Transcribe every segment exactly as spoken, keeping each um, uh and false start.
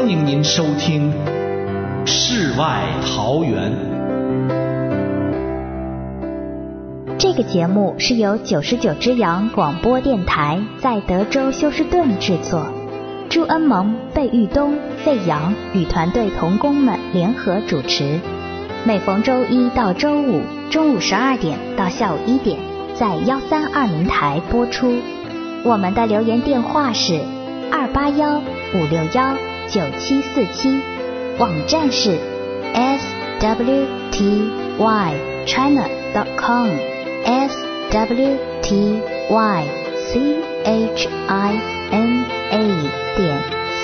欢迎您收听《世外桃源》。 这个节目是由九十九只羊广播电台在德州休斯顿制作，朱恩蒙、贝玉东、费扬与团队同工们联合主持。每逢周一到周五中午十二点到下午一点，在幺三二零台播出。我们的留言电话是二八幺五六幺九七四七，网站是 s w t y china dot com s w t y c h i n a 点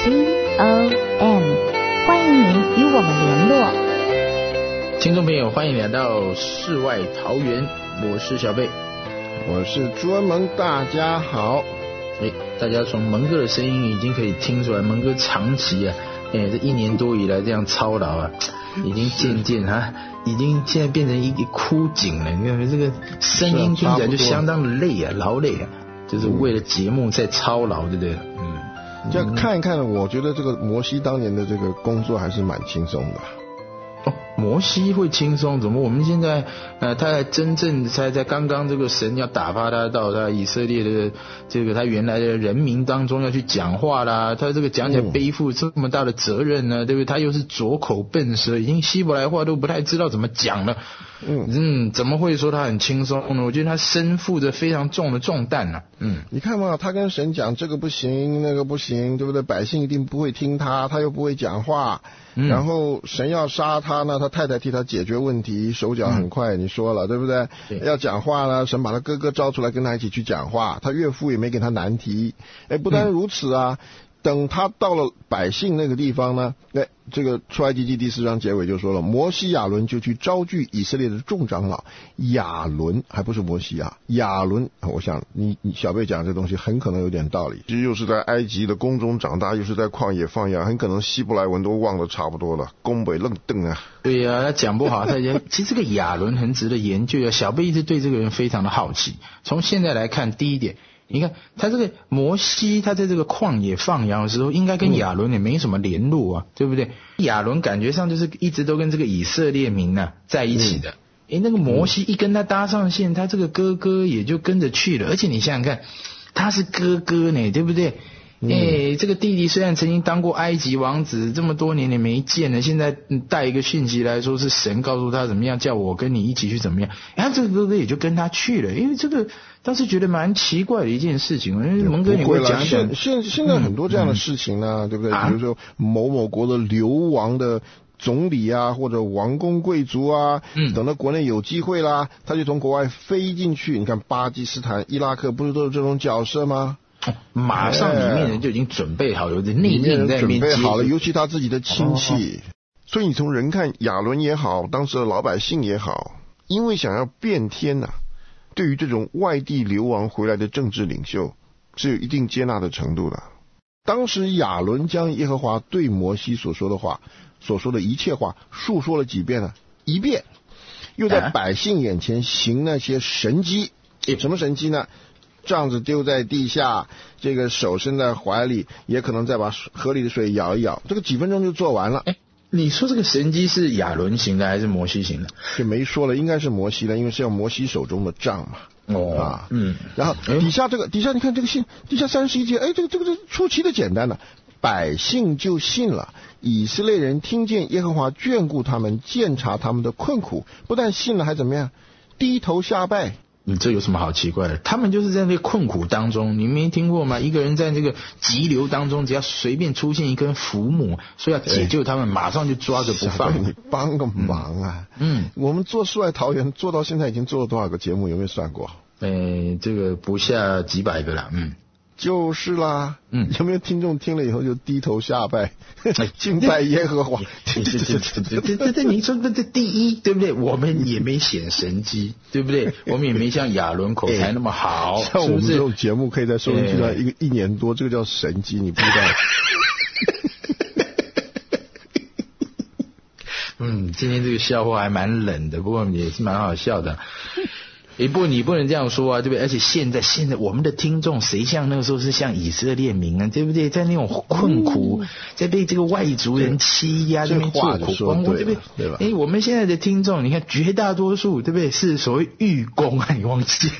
c o m， 欢迎您与我们联络。 听众朋友，欢迎来到世外桃源，我是小贝， 我是朱恩蒙，大家好。 哎，大家从蒙哥的声音已经可以听出来，蒙哥长期啊，哎，这一年多以来这样操劳啊，已经渐渐啊，已经现在变成一个枯井了。你看这个声音听起来就相当的累啊，劳累啊，就是为了节目在操劳，对不对？嗯， 这样看一看，我觉得这个摩西当年的这个工作还是蛮轻松的。 哦，摩西会轻松？怎么我们现在呃，他还真正才在刚刚这个神要打发他到他以色列的这个他原来的人民当中要去讲话啦，他这个讲起来背负这么大的责任呢，对不对？他又是拙口笨舌，已经希伯来话都不太知道怎么讲了。嗯嗯，怎么会说他很轻松呢？我觉得他身负着非常重的重担啊。嗯， 你看嘛，他跟神讲这个不行，那个不行，对不对？百姓一定不会听他，他又不会讲话。嗯、然后神要杀他呢，他太太替他解决问题，手脚很快，嗯、你说了对不对？对，要讲话呢，神把他哥哥招出来跟他一起去讲话，他岳父也没给他难题。哎，不单如此啊。嗯，等他到了百姓那个地方呢，哎，这个出埃及记第四章结尾就说了，摩西亚伦就去招聚以色列的众长老。亚伦还不是摩西啊，亚伦，我想你你小贝讲这东西很可能有点道理，其实又是在埃及的宫中长大，又是在旷野放羊，很可能希伯来文都忘得差不多了，宫北愣瞪啊。 对呀、啊，他讲不好，他其实这个亚伦很值得研究啊。小贝一直对这个人非常的好奇。从现在来看，第一点。你看他这个摩西，他在这个旷野放羊的时候，应该跟亚伦也没什么联络啊，对不对？亚伦感觉上就是一直都跟这个以色列民啊在一起的。诶、嗯，那个摩西一跟他搭上线，他这个哥哥也就跟着去了。而且你想想看，他是哥哥呢，对不对？诶、嗯，这个弟弟虽然曾经当过埃及王子，这么多年也没见了，现在带一个讯息来说是神告诉他怎么样，叫我跟你一起去怎么样，然后这个哥哥也就跟他去了。因为这个当时觉得蛮奇怪的一件事情，因为蒙哥你会讲讲， 现现现在很多这样的事情呢、嗯，对不对？比如说某某国的流亡的总理啊，或者王公贵族啊，嗯，等到国内有机会啦，他就从国外飞进去。你看巴基斯坦、伊拉克不是都是这种角色吗？ 马上里面人就已经准备好，有的内应在那边准备好了，尤其他自己的亲戚。哦、所以你从人看亚伦也好，当时的老百姓也好，因为想要变天啊，对于这种外地流亡回来的政治领袖是有一定接纳的程度的。当时亚伦将耶和华对摩西所说的话，所说的一切话述说了几遍呢？一遍，又在百姓眼前行那些神迹。什么神迹呢？杖子丢在地下，这个手伸在怀里，也可能再把河里的水舀一舀，这个几分钟就做完了。 哎，你说这个神迹是亚伦行的还是摩西行的？ 就没说了，应该是摩西的，因为是要摩西手中的杖嘛。 哦，啊， 嗯，然后底下这个底下你看这个信，底下三十一节，哎，这个这个这个出奇的简单了，百姓就信了。以色列人听见耶和华眷顾他们，鉴察他们的困苦，不但信了，还怎么样？低头下拜。 你这有什么好奇怪的？他们就是在那个困苦当中，你没听过吗？一个人在这个急流当中，只要随便出现一根浮木，说要解救他们，马上就抓着不放。 你帮个忙啊！嗯，我们做世外桃源做到现在已经做了多少个节目？有没有算过？ 呃，这个不下几百个了。嗯。 就是啦，嗯，有没有听众听了以后就低头下拜，敬拜耶和华？ 这这这这这这这，您说这这第一，对不对？我们也没显神迹，对不对？我们也没像亚伦口才那么好， 像我们这种节目可以在收音机上一个一年多，这个叫神迹，你不知道？ 嗯，今天这个笑话还蛮冷的，不过也是蛮好笑的。 哎，不，你不能这样说啊，对不对？而且现在现在我们的听众谁像那个时候是像以色列民啊，对不对？在那种困苦，嗯、在被这个外族人欺压，这边做苦工，对不对？对吧？哎，我们现在的听众，你看绝大多数，对不对？是所谓寓工啊，你忘记？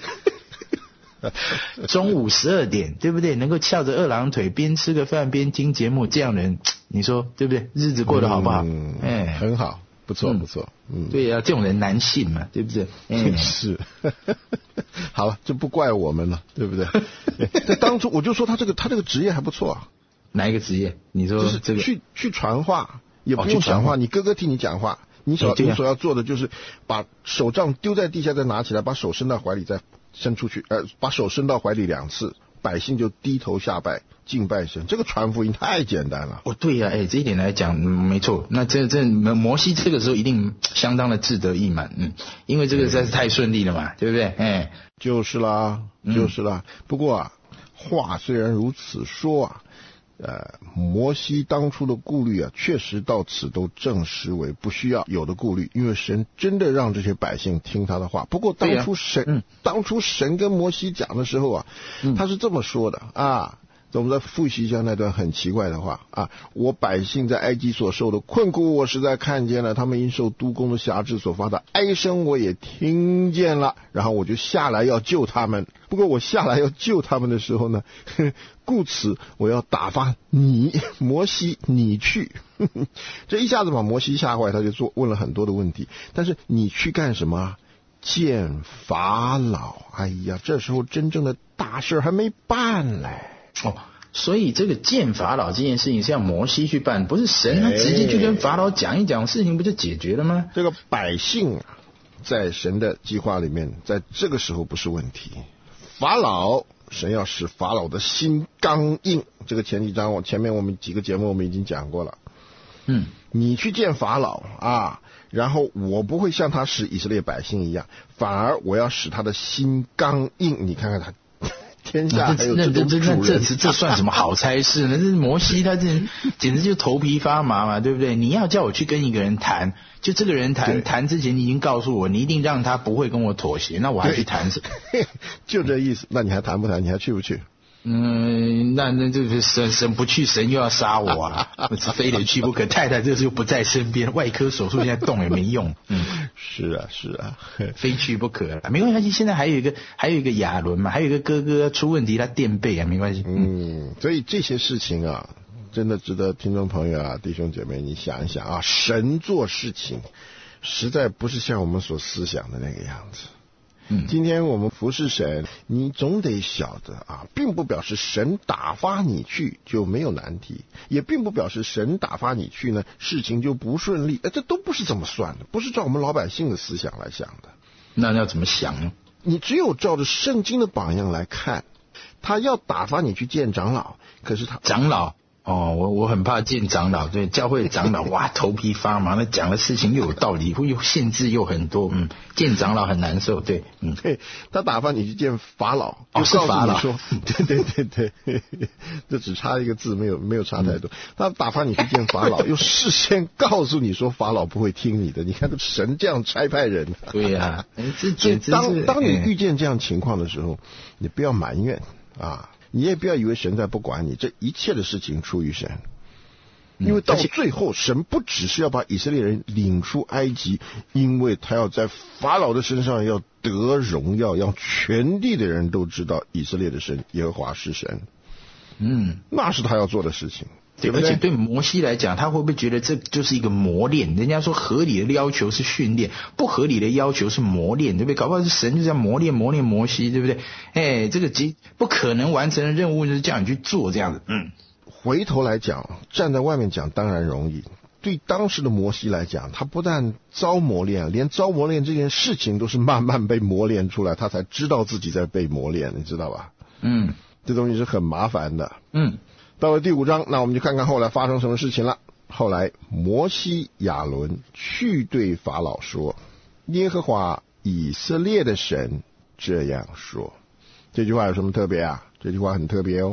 中午十二点，对不对？能够翘着二郎腿，边吃个饭边听节目，这样的人，你说对不对？日子过得好不好？ 嗯，哎，很好。不错不错， 嗯，对呀、啊，这种人难信嘛，对不对？ 嗯、是，好了，这不怪我们了，对不对？在当初我就说他这个他这个职业还不错啊。 哪一个职业？你说就是这个去去传话，也不用讲话，哦、你哥哥替你讲话，你所、欸、你所要做的就是把手杖丢在地下，再拿起来，把手伸到怀里，再伸出去，呃，把手伸到怀里两次，百姓就低头下拜。敬拜神，这个传福音太简单了。 哦，对呀、啊，哎，这一点来讲、嗯，没错。那这这摩西这个时候一定相当的志得意满，嗯，因为这个实在是太顺利了嘛，对不对？哎， 就是啦，就是啦。嗯、不过啊，话虽然如此说啊，呃，摩西当初的顾虑啊，确实到此都证实为不需要有的顾虑，因为神真的让这些百姓听他的话。不过当初神，啊嗯、当初神跟摩西讲的时候啊，嗯、他是这么说的啊。我们再复习一下那段很奇怪的话啊！我百姓在埃及所受的困苦，我实在看见了；他们因受督工的辖制所发的哀声，我也听见了。然后我就下来要救他们。不过我下来要救他们的时候呢，故此我要打发你，摩西，你去。这一下子把摩西吓坏，他就做问了很多的问题。但是你去干什么？见法老。哎呀，这时候真正的大事还没办嘞。 哦，所以这个见法老这件事情是要摩西去办，不是神他直接去跟法老讲一讲，事情不就解决了吗？ 这个百姓啊，在神的计划里面，在这个时候不是问题。法老，神要使法老的心刚硬，这个前几章我前面我们几个节目我们已经讲过了。 嗯， 你去见法老啊，然后我不会像他使以色列百姓一样，反而我要使他的心刚硬。你看看他。天下还有这种主人， 那这这这算什么好差事呢？这摩西他这简直就头皮发麻嘛，对不对？你要叫我去跟一个人谈，就这个人谈谈之前，你已经告诉我，你一定让他不会跟我妥协，那我还去谈什么？ 就这意思。那你还谈不谈？你还去不去？ 嗯，那那这个神神不去，神又要杀我啊！非得去不可。太太这时候不在身边，外科手术现在动也没用。嗯， 是啊，是啊， 非去不可了。没关系，现在还有一个还有一个亚伦嘛，还有一个哥哥出问题，他垫背啊，没关系。 嗯，所以这些事情啊，真的值得听众朋友啊、弟兄姐妹你想一想啊，神做事情实在不是像我们所思想的那个样子。嗯，今天我们服侍神，你总得晓得啊，并不表示神打发你去就没有难题，也并不表示神打发你去呢，事情就不顺利。这都不是这么算的，不是照我们老百姓的思想来想的。 那要怎么想呢？ 你只有照着圣经的榜样来看，他要打发你去见长老，可是他长老。哦，我我很怕见长老，对教会的长老，哇，头皮发麻，那讲的事情又有道理，又限制又很多，嗯，见长老很难受，对，嗯， 对，他打发你去见法老， 哦， 就告诉你说， 对对对对，这只差一个字，没有没有差太多。嗯、他打发你去见法老，又事先告诉你说法老不会听你的，你看神这样差派人， 对呀、啊， 这简直是。当当你遇见这样情况的时候，你不要埋怨啊。你也不要以为神在不管你，这一切的事情出于神，因为到最后神不只是要把以色列人领出埃及，因为他要在法老的身上要得荣耀，让全地的人都知道以色列的神耶和华是神。嗯，那是他要做的事情。 对，而且对摩西来讲，他会不会觉得这就是一个磨练？人家说合理的要求是训练，不合理的要求是磨练，对不对？搞不好是神就这样磨练磨练摩西，对不对？哎，这个极不可能完成的任务就是叫你去做这样子。嗯， 回头来讲，站在外面讲当然容易。对当时的摩西来讲，他不但遭磨练，连遭磨练这件事情都是慢慢被磨练出来，他才知道自己在被磨练，你知道吧？嗯，这东西是很麻烦的。嗯。到了第五章，那我们就看看后来发生什么事情了。后来摩西亚伦去对法老说，耶和华以色列的神这样说。这句话有什么特别啊？这句话很特别哦。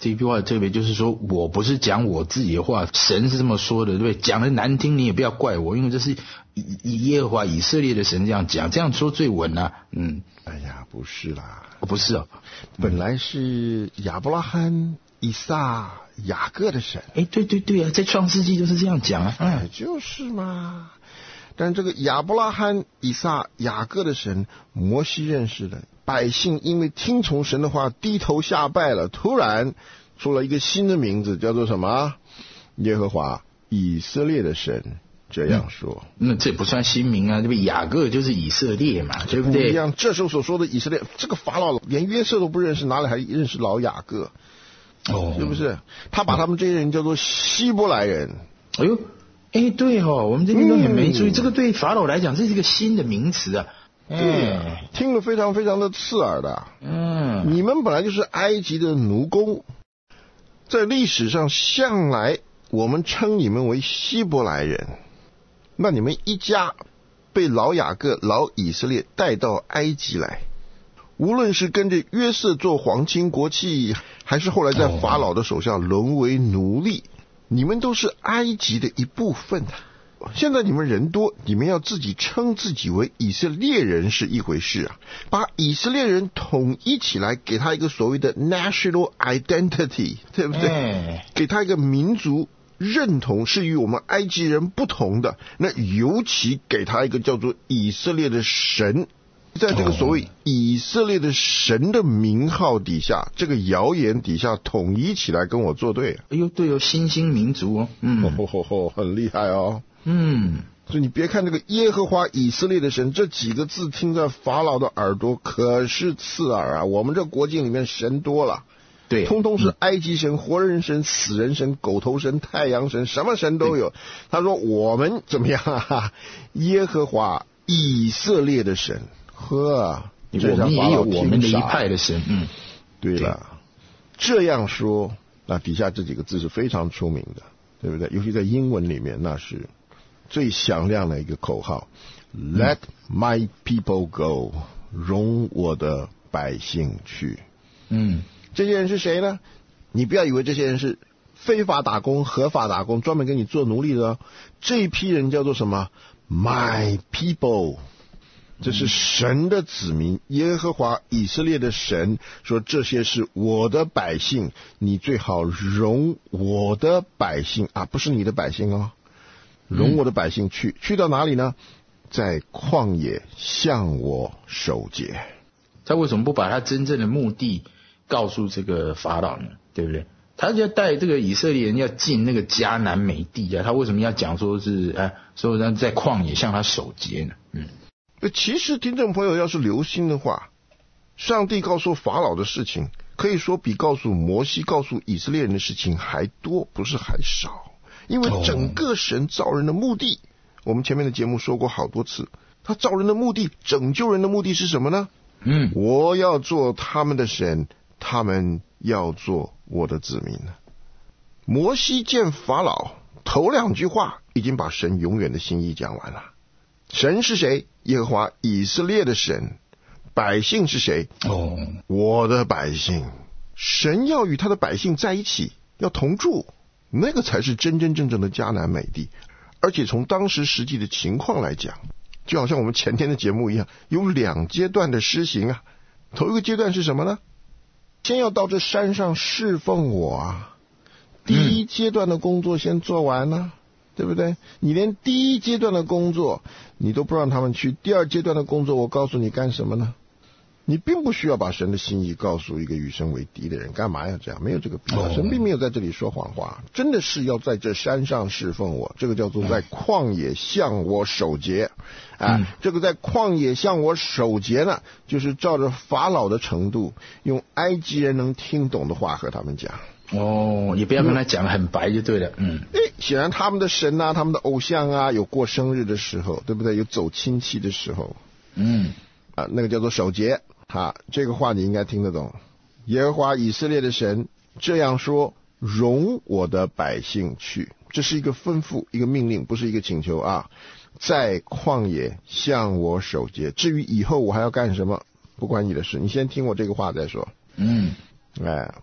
这句话特别就是说，我不是讲我自己的话，神是这么说的，对不对？讲的难听你也不要怪我，因为这是以耶和华以色列的神这样讲，这样说最稳啊。嗯， 哎呀，不是啦， 不是哦， 本来是亚伯拉罕、以撒、雅各的神。 哎，对对对啊，在创世纪就是这样讲啊。 哎，就是嘛。但这个亚伯拉罕、以撒、雅各的神，摩西认识的百姓，因为听从神的话，低头下拜了，突然出了一个新的名字，叫做什么？耶和华以色列的神。这样说， 嗯、那这不算新名啊，对不对？雅各就是以色列嘛，对不对？ 不一样。这时候所说的以色列，这个法老连约瑟都不认识，哪里还认识老雅各？哦，是不是？他把他们这些人叫做希伯来人。 哎呦，哎，对哦，我们这边都很没注意，嗯、这个对法老来讲，这是一个新的名词啊。 对、哎，听了非常非常的刺耳的。嗯，你们本来就是埃及的奴工，在历史上向来我们称你们为希伯来人。那你们一家被老雅各、老以色列带到埃及来，无论是跟着约瑟做皇亲国戚，还是后来在法老的手下沦为奴隶，你们都是埃及的一部分。现在你们人多，你们要自己称自己为以色列人是一回事啊，把以色列人统一起来，给他一个所谓的 national identity， 对不对？哎、给他一个民族认同是与我们埃及人不同的，那尤其给他一个叫做以色列的神，在这个所谓以色列的神的名号底下，这个谣言底下统一起来跟我作对。 哎呦，对哦，新兴民族哦，嗯， 哦吼吼，很厉害哦， 嗯， 所以你别看这个耶和华以色列的神这几个字听在法老的耳朵可是刺耳啊，我们这国境里面神多了。 对， 通通是埃及神、活人神、死人神、狗头神、太阳神，什么神都有。他说我们怎么样啊？耶和华以色列的神，呵， 我们也有我们的一派的神。嗯， 对了，这样说，那底下这几个字是非常出名的，对不对？尤其在英文里面，那是最响亮的一个口号、嗯、：Let my people go， 容我的百姓去。嗯。这些人是谁呢？你不要以为这些人是非法打工、合法打工，专门给你做奴隶的。这一批人叫做什么 ？My people， 这是神的子民，耶和华以色列的神说这些是我的百姓，你最好容我的百姓啊，不是你的百姓哦，容我的百姓去，去到哪里呢？在旷野向我守节。 他为什么不把他真正的目的告诉这个法老呢？对不对？他就要带这个以色列人要进那个迦南美地啊，他为什么要讲说是哎，说让在旷野向他守节呢？嗯， 其实听众朋友要是留心的话，上帝告诉法老的事情，可以说比告诉摩西、告诉以色列人的事情还多，不是还少。因为整个神造人的目的，我们前面的节目说过好多次，他造人的目的、拯救人的目的是什么呢？嗯，我要做他们的神，他们要做我的子民。摩西见法老，头两句话已经把神永远的心意讲完了。神是谁？耶和华以色列的神。百姓是谁？哦，我的百姓。神要与他的百姓在一起，要同住，那个才是真真正正的迦南美地。而且从当时实际的情况来讲，就好像我们前天的节目一样，有两阶段的施行啊。头一个阶段是什么呢？先要到这山上侍奉我啊，第一阶段的工作先做完呢、啊嗯，对不对？你连第一阶段的工作你都不让他们去，第二阶段的工作我告诉你干什么呢？你并不需要把神的心意告诉一个与神为敌的人，干嘛要这样？没有这个必要。神并没有在这里说谎话，真的是要在这山上侍奉我，这个叫做在旷野向我守节啊、嗯。这个在旷野向我守节呢，就是照着法老的程度，用埃及人能听懂的话和他们讲。 哦，也不要跟他讲很白就对了。嗯， 哎，显然他们的神啊，他们的偶像啊，有过生日的时候，对不对？有走亲戚的时候。嗯，啊，那个叫做守节。啊，这个话你应该听得懂。耶和华以色列的神这样说：容我的百姓去。这是一个吩咐，一个命令，不是一个请求啊。在旷野向我守节，至于以后我还要干什么，不关你的事。你先听我这个话再说。嗯，哎，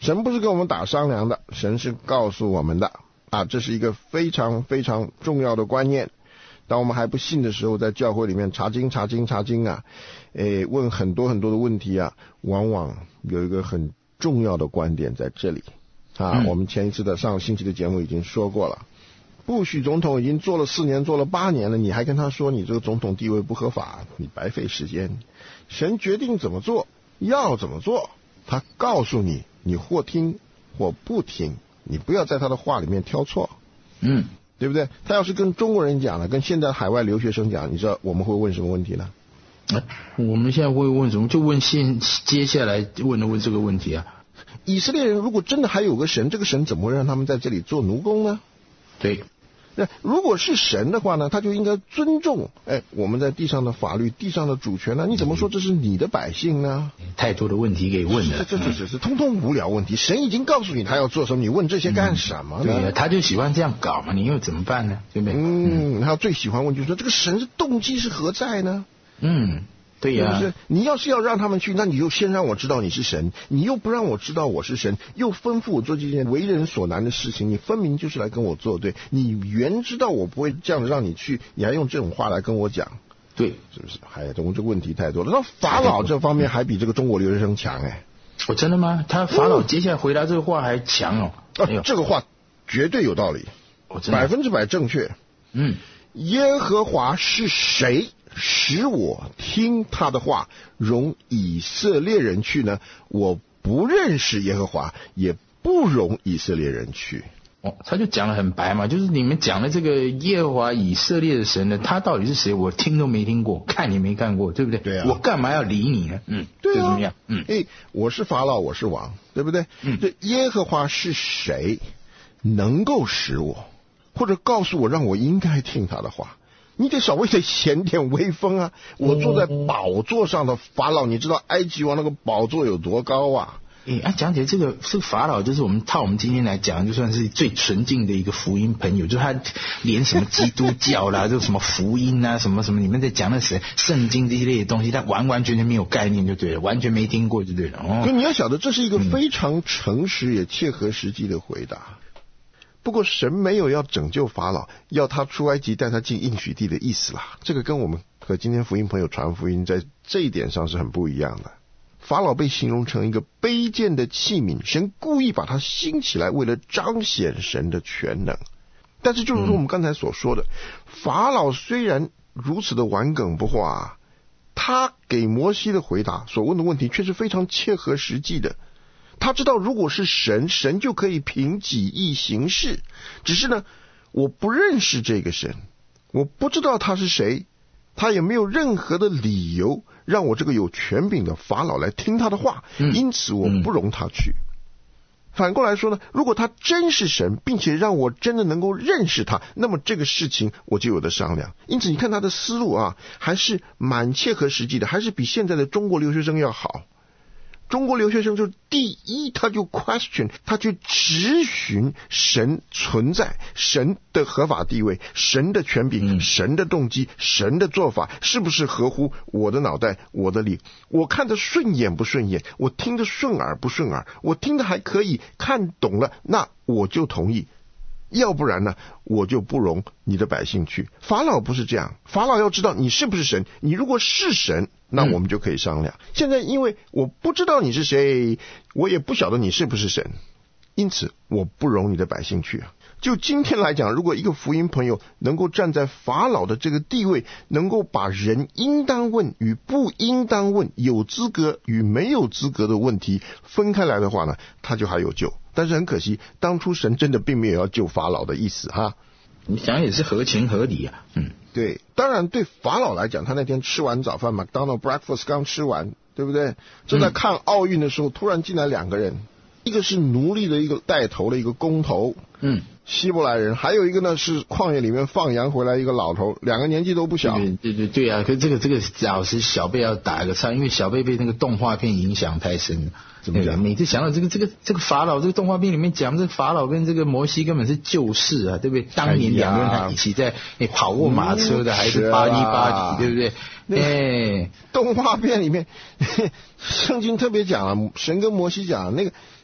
神不是跟我们打商量的，神是告诉我们的啊，这是一个非常非常重要的观念。当我们还不信的时候，在教会里面查经查经查经啊，诶，问很多很多的问题啊，往往有一个很重要的观点在这里啊。嗯、我们前一次的上个星期的节目已经说过了，布许总统已经做了四年，做了八年了，你还跟他说你这个总统地位不合法，你白费时间。神决定怎么做，要怎么做，他告诉你，你或听或不听，你不要在他的话里面挑错。 嗯。 对不对？他要是跟中国人讲了，跟现在海外留学生讲，你知道我们会问什么问题呢？ 啊、我们现在会问什么？就问现接下来问的问这个问题啊。 以色列人如果真的还有个神，这个神怎么会让他们在这里做奴工呢？ 对。 那如果是神的话呢，他就应该尊重哎我们在地上的法律、地上的主权呢？你怎么说这是你的百姓呢？ 太多的问题给问了， 这这这是通通无聊问题。神已经告诉你他要做什么，你问这些干什么呢？ 嗯、对啊，他就喜欢这样搞嘛，你又怎么办呢？对不对？ 嗯，他最喜欢问就是说，这个神的动机是何在呢？ 嗯。对呀、啊， 是你要是要让他们去，那你就先让我知道你是神，你又不让我知道我是神，又吩咐我做这件为人所难的事情，你分明就是来跟我作对。你原知道我不会这样让你去，你还用这种话来跟我讲， 对， 是不是？哎呀，我们这个问题太多了。那法老这方面还比这个中国留学生强哎。 哦，真的吗？他法老接下来回答这个话还强哦。 啊，这个话绝对有道理，百分之百正确。 嗯， 耶和华是谁？使我听他的话，容以色列人去呢？我不认识耶和华，也不容以色列人去。 哦，他就讲得很白嘛，就是你们讲的这个耶和华以色列的神呢，他到底是谁？我听都没听过，看也没看过，对不对？ 对啊。 我干嘛要理你呢？嗯， 对啊。 就怎么样？嗯， 哎，我是法老，我是王，对不对？ 嗯。 这耶和华是谁？能够使我，或者告诉我，让我应该听他的话？你得稍微得显点威风啊！我坐在宝座上的法老，你知道埃及王那个宝座有多高啊？ 诶，啊，讲起来这个这个法老，就是我们套我们今天来讲，就算是最纯净的一个福音朋友，就是他连什么基督教啦，就什么福音啊，什么什么，你们在讲的是圣经这一类的东西，他完完全全没有概念就对了，完全没听过就对了。哦， 所以你要晓得，这是一个非常诚实也切合实际的回答。嗯，不过神没有要拯救法老，要他出埃及带他进应许地的意思啦。这个跟我们和今天福音朋友传福音在这一点上是很不一样的。法老被形容成一个卑贱的器皿，神故意把他兴起来，为了彰显神的全能。但是就是说我们刚才所说的，法老虽然如此的顽梗不化，他给摩西的回答所问的问题却是非常切合实际的。他知道如果是神，神就可以凭己意行事。只是呢，我不认识这个神，我不知道他是谁，他也没有任何的理由让我这个有权柄的法老来听他的话， 嗯、 因此我不容他去。嗯、反过来说呢，如果他真是神，并且让我真的能够认识他，那么这个事情我就有的商量。因此你看他的思路啊，还是蛮切合实际的，还是比现在的中国留学生要好。中国留学生就第一，他就 question， 他去质询神存在，神的合法地位，神的权柄， 嗯、 神的动机，神的做法是不是合乎我的脑袋，我的理？我看得顺眼不顺眼？我听得顺耳不顺耳？我听得还可以，看懂了，那我就同意。要不然呢，我就不容你的百姓去。法老不是这样，法老要知道你是不是神，你如果是神，那我们就可以商量。嗯、现在因为我不知道你是谁，我也不晓得你是不是神，因此我不容你的百姓去啊。就今天来讲，如果一个福音朋友能够站在法老的这个地位，能够把人应当问与不应当问，有资格与没有资格的问题分开来的话呢，他就还有救。但是很可惜，当初神真的并没有要救法老的意思哈。 你想也是合情合理啊。嗯， 对，当然对法老来讲，他那天吃完早饭 McDonald breakfast 刚吃完，对不对？正在看奥运的时候，嗯、突然进来两个人，一个是奴隶的一个带头的一个工头， 嗯， 希伯来人，还有一个呢是旷野里面放羊回来一个老头，两个年纪都不小。 对对对对啊！可这个这个老师小贝要打个岔，因为小贝被那个动画片影响太深了。怎么讲？每次想到这个这个这个法老，这个动画片里面讲，这个法老跟这个摩西根本是旧事啊，对不对？当年两个人还一起在诶跑过马车的，嗯、还是八一八几，对不对？哎， 动画片里面，圣经特别讲了，神跟摩西讲那个。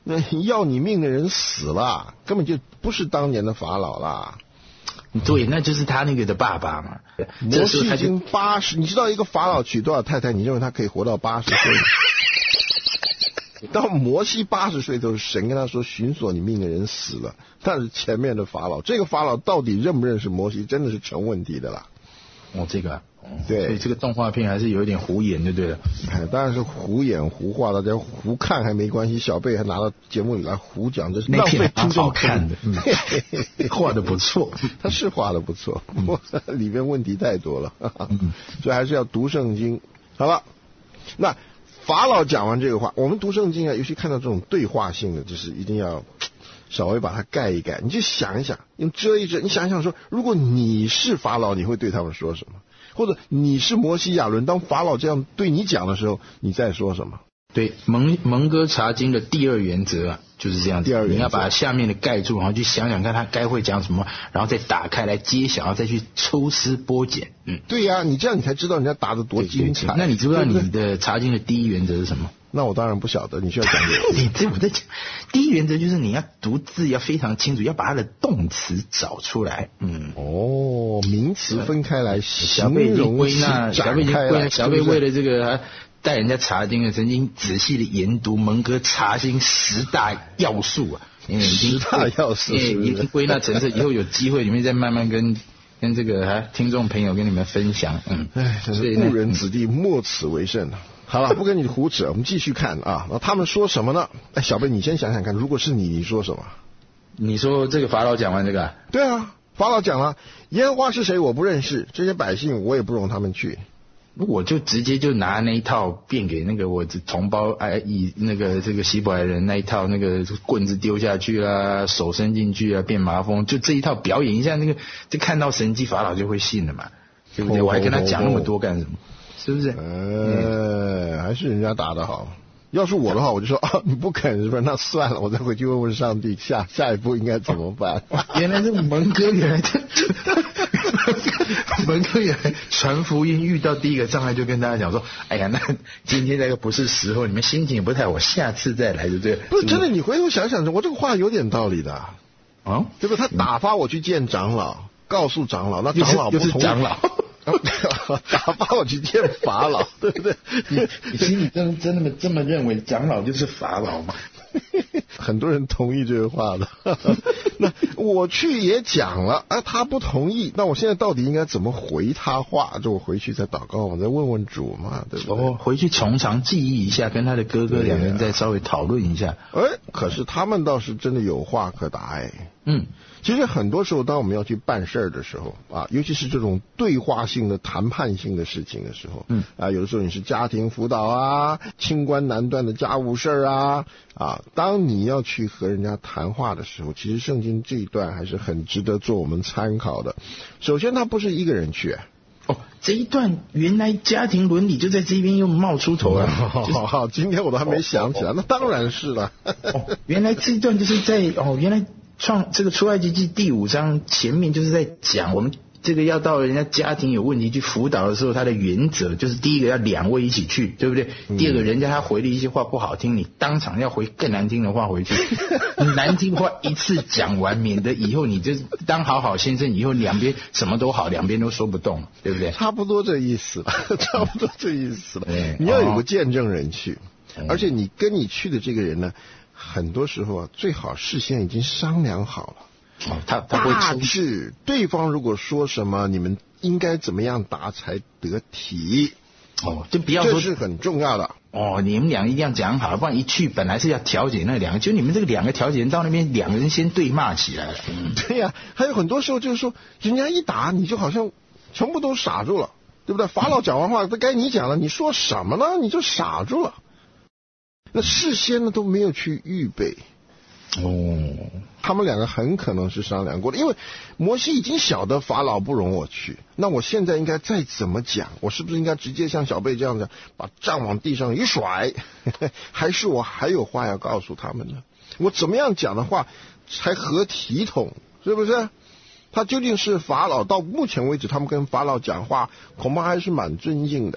那要你命的人死了，根本就不是当年的法老啦。 对，那就是他那个的爸爸嘛。 摩西已经八十，你知道一个法老娶多少太太？你认为他可以活到八十岁？到摩西八十岁的时候，神跟他说：“寻索你命的人死了。”但是前面的法老，这个法老到底认不认识摩西，真的是成问题的啦。 哦，这个、啊， 对， 所以这个动画片还是有一点胡演，就对了。 哎，当然是胡演胡画，大家胡看还没关系。小贝还拿到节目里来胡讲，这是浪费听众好看的，嗯、画的不错， 他是画的不错，不过里面问题太多了，嗯、所以还是要读圣经。好了，那法老讲完这个话，我们读圣经啊，尤其看到这种对话性的，就是一定要稍微把它盖一盖。你就想一想，用遮一遮，你想一想说，如果你是法老，你会对他们说什么？或者你是摩西亚伦，当法老这样对你讲的时候，你在说什么？ 对，蒙蒙哥查经的第二原则啊，就是这样子。 第二原则， 你要把下面的盖住，然后去想想看他该会讲什么，然后再打开来揭晓，然后再去抽丝剥茧。嗯， 对呀、啊，你这样你才知道人家答得多精彩。 那你知不知道你的查经的第一原则是什么？ 那我当然不晓得，你需要讲给我。 你这我在讲，第一原则就是你要读字要非常清楚，要把它的动词找出来。嗯， 哦，名词分开来， 小贝已经归纳，小贝已经归纳，小贝为了这个带人家查经的，曾经仔细的研读蒙哥查经十大要素啊，因为已经十大要素是不是已经归纳成这，以后有机会你们再慢慢跟跟这个啊听众朋友跟你们分享。嗯， 哎，真是误人子弟，莫此为甚啊！好了，不跟你胡扯，我们继续看啊。那他们说什么呢？哎，小贝，你先想想看，如果是你，你说什么？ 你说这个法老讲完这个、啊？ 对啊，法老讲了，耶和华是谁我不认识，这些百姓我也不容他们去。 我就直接就拿那一套变给那个我同胞哎以那个这个希伯来人那一套那个棍子丢下去啦，手伸进去啊，变麻风，就这一套表演一下，那个就看到神迹，法老就会信了嘛，对不对？我还跟他讲那么多干什么？是不是？ 呃，还是人家答得好。要是我的话，我就说啊，你不肯是不是？那算了，我再回去问问上帝，下下一步应该怎么办？ 原来这蒙哥原来这蒙哥原来传福音遇到第一个障碍，就跟大家讲说，哎呀，那今天那个不是时候，你们心情也不太好，我下次再来，对不对？ 不是真的，你回头想想，我这个话有点道理的啊， 哦、 对不对？他打发我去见长老，告诉长老，那长老不同意， 就是长老。 打发我去见法老，对不对？ 你你心里真真的这么认为长老就是法老吗？ 很多人同意这个话的。那我去也讲了，啊，他不同意，那我现在到底应该怎么回他话？就我回去再祷告，我再问问主嘛，对不对？ 哦，回去从长计议一下，跟他的哥哥两人再稍微讨论一下。 哎、啊，可是他们倒是真的有话可答哎。 嗯。 其实很多时候，当我们要去办事儿的时候啊，尤其是这种对话性的、谈判性的事情的时候，嗯啊，有的时候你是家庭辅导啊、清官难断的家务事儿啊啊，当你要去和人家谈话的时候，其实圣经这一段还是很值得做我们参考的。首先，他不是一个人去、啊。 哦，这一段原来家庭伦理就在这边又冒出头了。 好好好，今天我都还没想起来，哦哦哦、那当然是了。 哦，原来这一段就是在哦，原来。创这个出埃及记第五章前面就是在讲我们这个要到人家家庭有问题去辅导的时候，他的原则就是第一个要两位一起去，对不对？嗯、第二个人家他回了一些话不好听，你当场要回更难听的话回去，难听的话一次讲完，免得以后你就当好好先生，以后两边什么都好，两边都说不动，对不对？ 差不多这意思了，差不多这意思了。嗯、你要有个见证人去，哦、而且你跟你去的这个人呢？很多时候啊，最好事先已经商量好了。 哦，他他会大致对方如果说什么，你们应该怎么样答才得体。 哦，就不要说这是很重要的。 哦，你们俩一定要讲好，不然一去本来是要调解那两个，就你们这个两个调解人到那边，两个人先对骂起来了。 嗯、对呀、啊，还有很多时候就是说，人家一打你就好像全部都傻住了，对不对？法老讲完话，这该你讲了，你说什么呢？你就傻住了。那事先呢都没有去预备， 哦， 他们两个很可能是商量过的，因为摩西已经晓得法老不容我去，那我现在应该再怎么讲？我是不是应该直接像小贝这样讲，把杖往地上一甩？还是我还有话要告诉他们呢？我怎么样讲的话才合体统？是不是？他究竟是法老？到目前为止，他们跟法老讲话恐怕还是蛮尊敬的。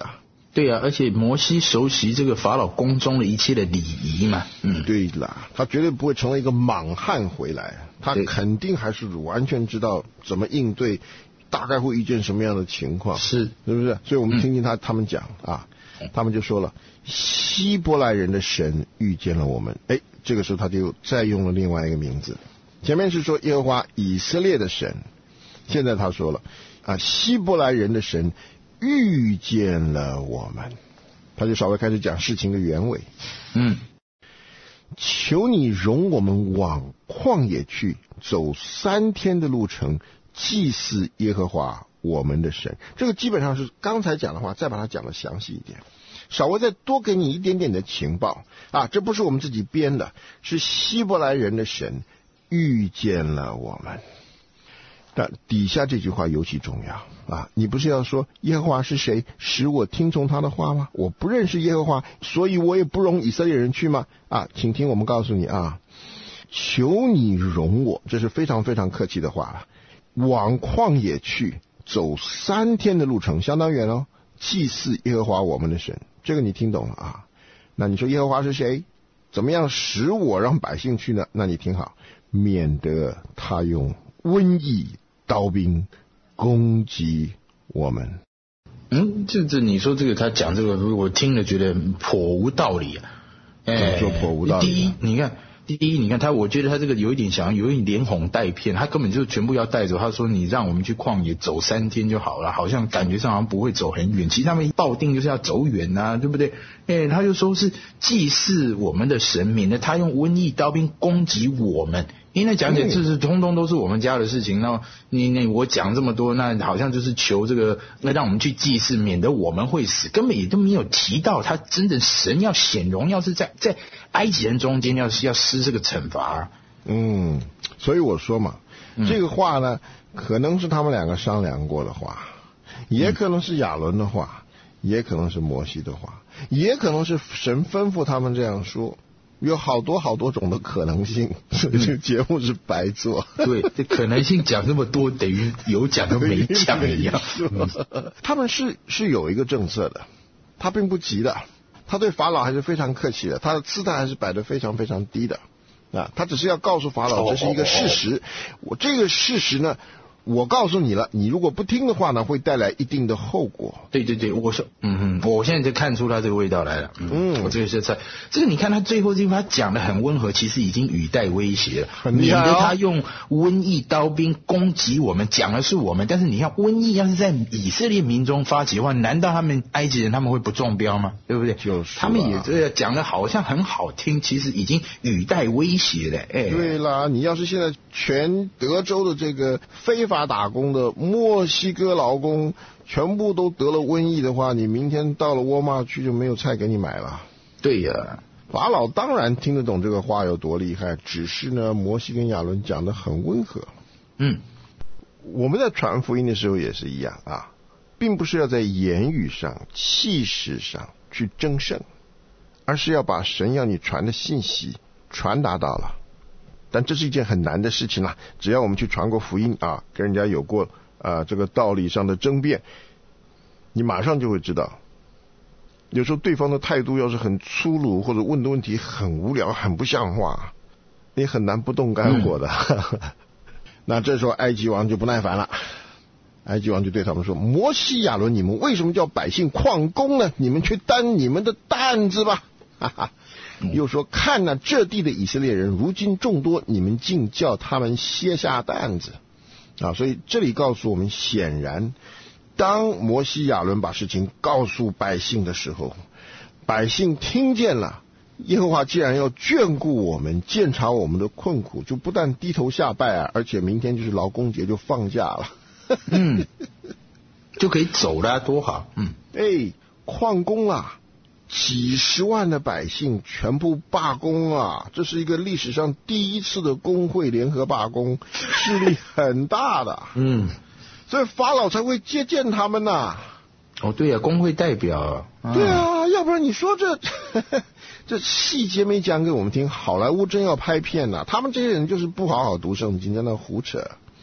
对啊，而且摩西熟悉这个法老宫中的一切的礼仪嘛。嗯， 对啦，他绝对不会成为一个莽汉回来，他肯定还是完全知道怎么应对，大概会遇见什么样的情况， 是， 是不是？所以我们听听他、嗯、他们讲啊，他们就说了，希伯来人的神遇见了我们。哎，这个时候他就再用了另外一个名字，前面是说耶和华以色列的神，现在他说了啊，希伯来人的神遇见了我们，他就稍微开始讲事情的原委。 嗯， 求你容我们往旷野去，走三天的路程，祭祀耶和华我们的神。这个基本上是刚才讲的话，再把它讲得详细一点，稍微再多给你一点点的情报啊，这不是我们自己编的，是希伯来人的神遇见了我们。但底下这句话尤其重要啊！你不是要说耶和华是谁，使我听从他的话吗？我不认识耶和华，所以我也不容以色列人去吗？啊，请听我们告诉你啊，求你容我，这是非常非常客气的话了。往旷野去，走三天的路程，相当远哦。祭祀耶和华我们的神，这个你听懂了啊？那你说耶和华是谁？怎么样使我让百姓去呢？那你听好，免得他用瘟疫刀兵攻击我们。 嗯，这这你说这个他讲这个，我听了觉得颇无道理啊。 哎，说颇无道理、啊。 第一，你看，第一，你看他，我觉得他这个有一点想要有一点连哄带骗，他根本就全部要带走。他说你让我们去旷野走三天就好了，好像感觉上好像不会走很远，其实他们抱定就是要走远啊，对不对？哎，他就说是祭祀我们的神，免得他用瘟疫刀兵攻击我们。因为讲解这是通通都是我们家的事情，那你你我讲这么多，那好像就是求这个，那让我们去祭祀，免得我们会死，根本也都没有提到他真正神要显荣，要是在在埃及人中间要是要施这个惩罚。 嗯，所以我说嘛，嗯、这个话呢，可能是他们两个商量过的话，也可能是亚伦的话，也可能是摩西的话，也可能是神吩咐他们这样说。有好多好多种的可能性，所以这个节目是白做。 对，这可能性讲这么多，等于有讲跟没讲一样。 他们是是有一个政策的，他并不急的，他对法老还是非常客气的，他的姿态还是摆得非常非常低的啊，他只是要告诉法老这是一个事实，我这个事实呢。我告诉你了，你如果不听的话呢，会带来一定的后果。 对对对，我说，嗯嗯，我现在就看出他这个味道来了。嗯，嗯我这个是在这个，你看他最后这句话讲的很温和，其实已经语带威胁了， 很厉害哦、 免得他用瘟疫刀兵攻击我们，讲的是我们。但是你看，瘟疫要是在以色列民中发起的话，难道他们埃及人他们会不中标吗？对不对？ 就是、啊， 他们也这讲的好像很好听，其实已经语带威胁了。哎， 对啦，你要是现在全德州的这个非法打工的墨西哥劳工全部都得了瘟疫的话，你明天到了沃尔玛去就没有菜给你买了。 对呀、啊， 法老当然听得懂这个话有多厉害，只是呢，摩西跟亚伦讲得很温和。 嗯， 我们在传福音的时候也是一样啊，并不是要在言语上、气势上去争胜，而是要把神要你传的信息传达到了。但这是一件很难的事情啦，只要我们去传过福音啊，跟人家有过啊这个道理上的争辩，你马上就会知道，有时候对方的态度要是很粗鲁，或者问的问题很无聊、很不像话，你很难不动肝火的。嗯、那这时候埃及王就不耐烦了，埃及王就对他们说：“摩西亚伦，你们为什么叫百姓旷工呢？你们去担你们的担子吧。”哈哈。又说：“看哪，这地的以色列人如今众多，你们竟叫他们歇下担子啊！”所以这里告诉我们，显然当摩西亚伦把事情告诉百姓的时候，百姓听见了耶和华既然要眷顾我们，鉴察我们的困苦，就不但低头下拜啊，而且明天就是劳工节，就放假了。 嗯，就可以走了，多好。嗯， 哎，旷工啊！几十万的百姓全部罢工啊！这是一个历史上第一次的工会联合罢工，势力很大的。 嗯， 所以法老才会接见他们呐、啊。 哦，对呀、啊，工会代表。 啊对啊，要不然你说这这细节没讲给我们听，好莱坞真要拍片呐、啊，他们这些人就是不好好读圣经，在那胡扯。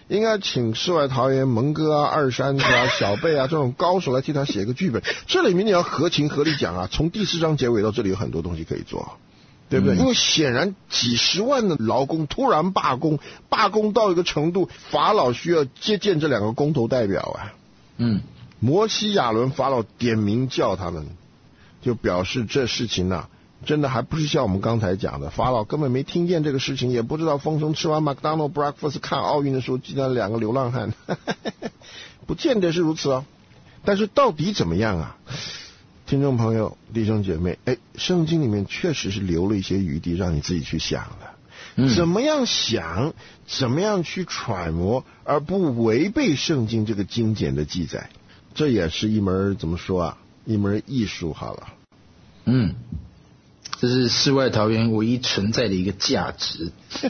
应该请世外桃源蒙哥啊、二山子啊、小贝啊这种高手来替他写个剧本。这里面你要合情合理讲啊，从第四章结尾到这里有很多东西可以做，对不对？嗯、因为显然几十万的劳工突然罢工，罢工到一个程度，法老需要接见这两个公投代表啊。 嗯， 摩西亚伦法老点名叫他们，就表示这事情呢、啊。真的还不是像我们刚才讲的，法老根本没听见这个事情，也不知道丰盛吃完 McDonald breakfast 看奥运的时候记得两个流浪汉，不见得是如此哦。但是到底怎么样啊？听众朋友、弟兄姐妹，哎，圣经里面确实是留了一些余地让你自己去想的。嗯、怎么样想，怎么样去揣摩，而不违背圣经这个经典的记载，这也是一门怎么说啊？一门艺术好了。 嗯。这是世外桃源唯一存在的一个价值。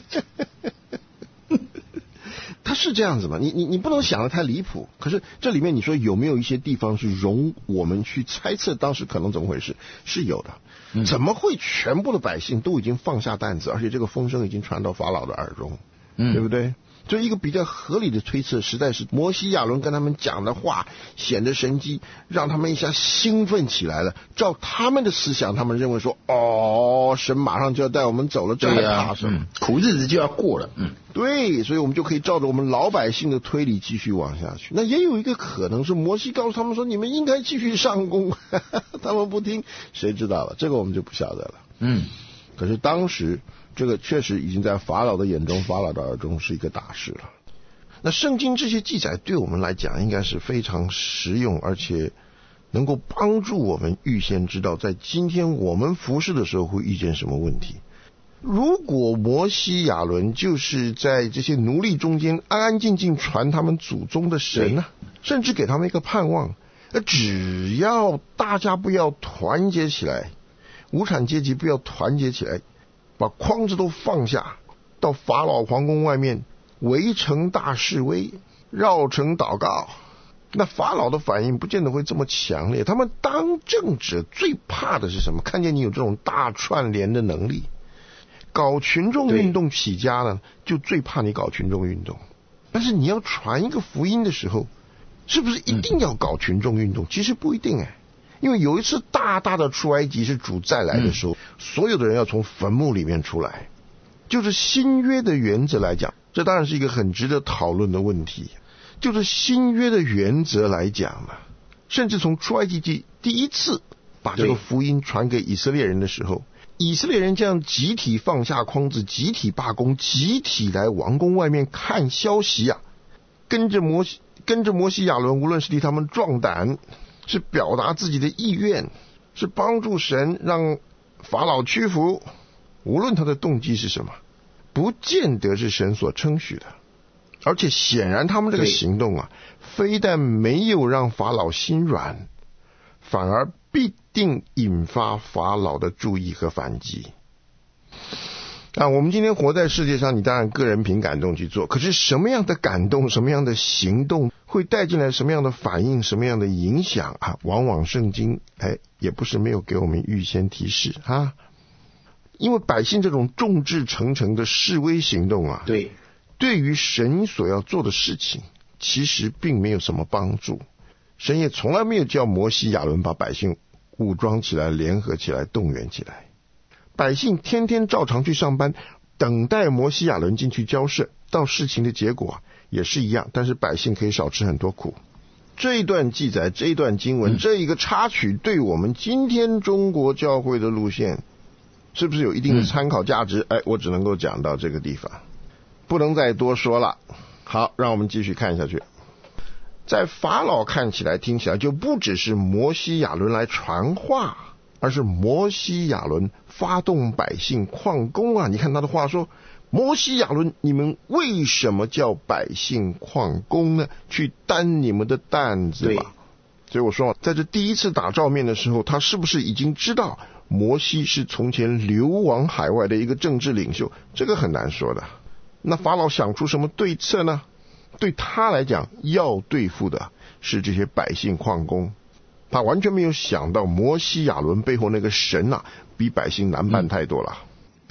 它是这样子嘛？你你你不能想得太离谱。可是这里面你说有没有一些地方是容我们去猜测当时可能怎么回事？是有的。嗯、怎么会全部的百姓都已经放下担子，而且这个风声已经传到法老的耳中，嗯、对不对？就一个比较合理的推测，实在是摩西亚伦跟他们讲的话显得神机，让他们一下兴奋起来了。照他们的思想，他们认为说，哦，神马上就要带我们走了，这还怕什么、 嗯？苦日子就要过了。嗯， 对，所以我们就可以照着我们老百姓的推理继续往下去。那也有一个可能是摩西告诉他们说，你们应该继续上工，他们不听，谁知道了？这个我们就不晓得了。嗯，可是当时。这个确实已经在法老的眼中，法老的耳中是一个大事了。那圣经这些记载对我们来讲应该是非常实用，而且能够帮助我们预先知道在今天我们服侍的时候会遇见什么问题。如果摩西亚伦就是在这些奴隶中间安安静静传他们祖宗的神呢、啊，甚至给他们一个盼望，只要大家不要团结起来，无产阶级不要团结起来，把筐子都放下，到法老皇宫外面围城大示威，绕城祷告，那法老的反应不见得会这么强烈。他们当政者最怕的是什么？看见你有这种大串联的能力，搞群众运动起家呢，就最怕你搞群众运动。但是你要传一个福音的时候，是不是一定要搞群众运动？嗯、其实不一定哎。因为有一次大大的出埃及是主再来的时候、嗯、所有的人要从坟墓里面出来，就是新约的原则来讲，这当然是一个很值得讨论的问题。就是新约的原则来讲呢，甚至从出埃及记第一次把这个福音传给以色列人的时候，以色列人这样集体放下筐子，集体罢工，集体来王宫外面看消息啊，跟着摩西跟着摩西亚伦，无论是替他们壮胆，是表达自己的意愿，是帮助神让法老屈服，无论他的动机是什么，不见得是神所称许的。而且显然他们这个行动啊，非但没有让法老心软，反而必定引发法老的注意和反击。啊，我们今天活在世界上，你当然个人凭感动去做，可是什么样的感动，什么样的行动会带进来什么样的反应，什么样的影响啊？往往圣经哎也不是没有给我们预先提示啊。因为百姓这种众志成城的示威行动啊， 对， 对于神所要做的事情其实并没有什么帮助。神也从来没有叫摩西亚伦把百姓武装起来，联合起来，动员起来。百姓天天照常去上班，等待摩西亚伦进去交涉，到事情的结果也是一样，但是百姓可以少吃很多苦。这一段记载，这一段经文、嗯、这一个插曲，对我们今天中国教会的路线是不是有一定的参考价值、嗯、哎，我只能够讲到这个地方，不能再多说了。好，让我们继续看下去。在法老看起来听起来就不只是摩西亚伦来传话，而是摩西亚伦发动百姓旷工啊！你看他的话说，摩西亚伦，你们为什么叫百姓旷工呢？去担你们的担子吧。所以我说，在这第一次打照面的时候，他是不是已经知道摩西是从前流亡海外的一个政治领袖？这个很难说的。那法老想出什么对策呢？对他来讲，要对付的是这些百姓旷工。他完全没有想到摩西亚伦背后那个神啊，比百姓难办太多了。嗯、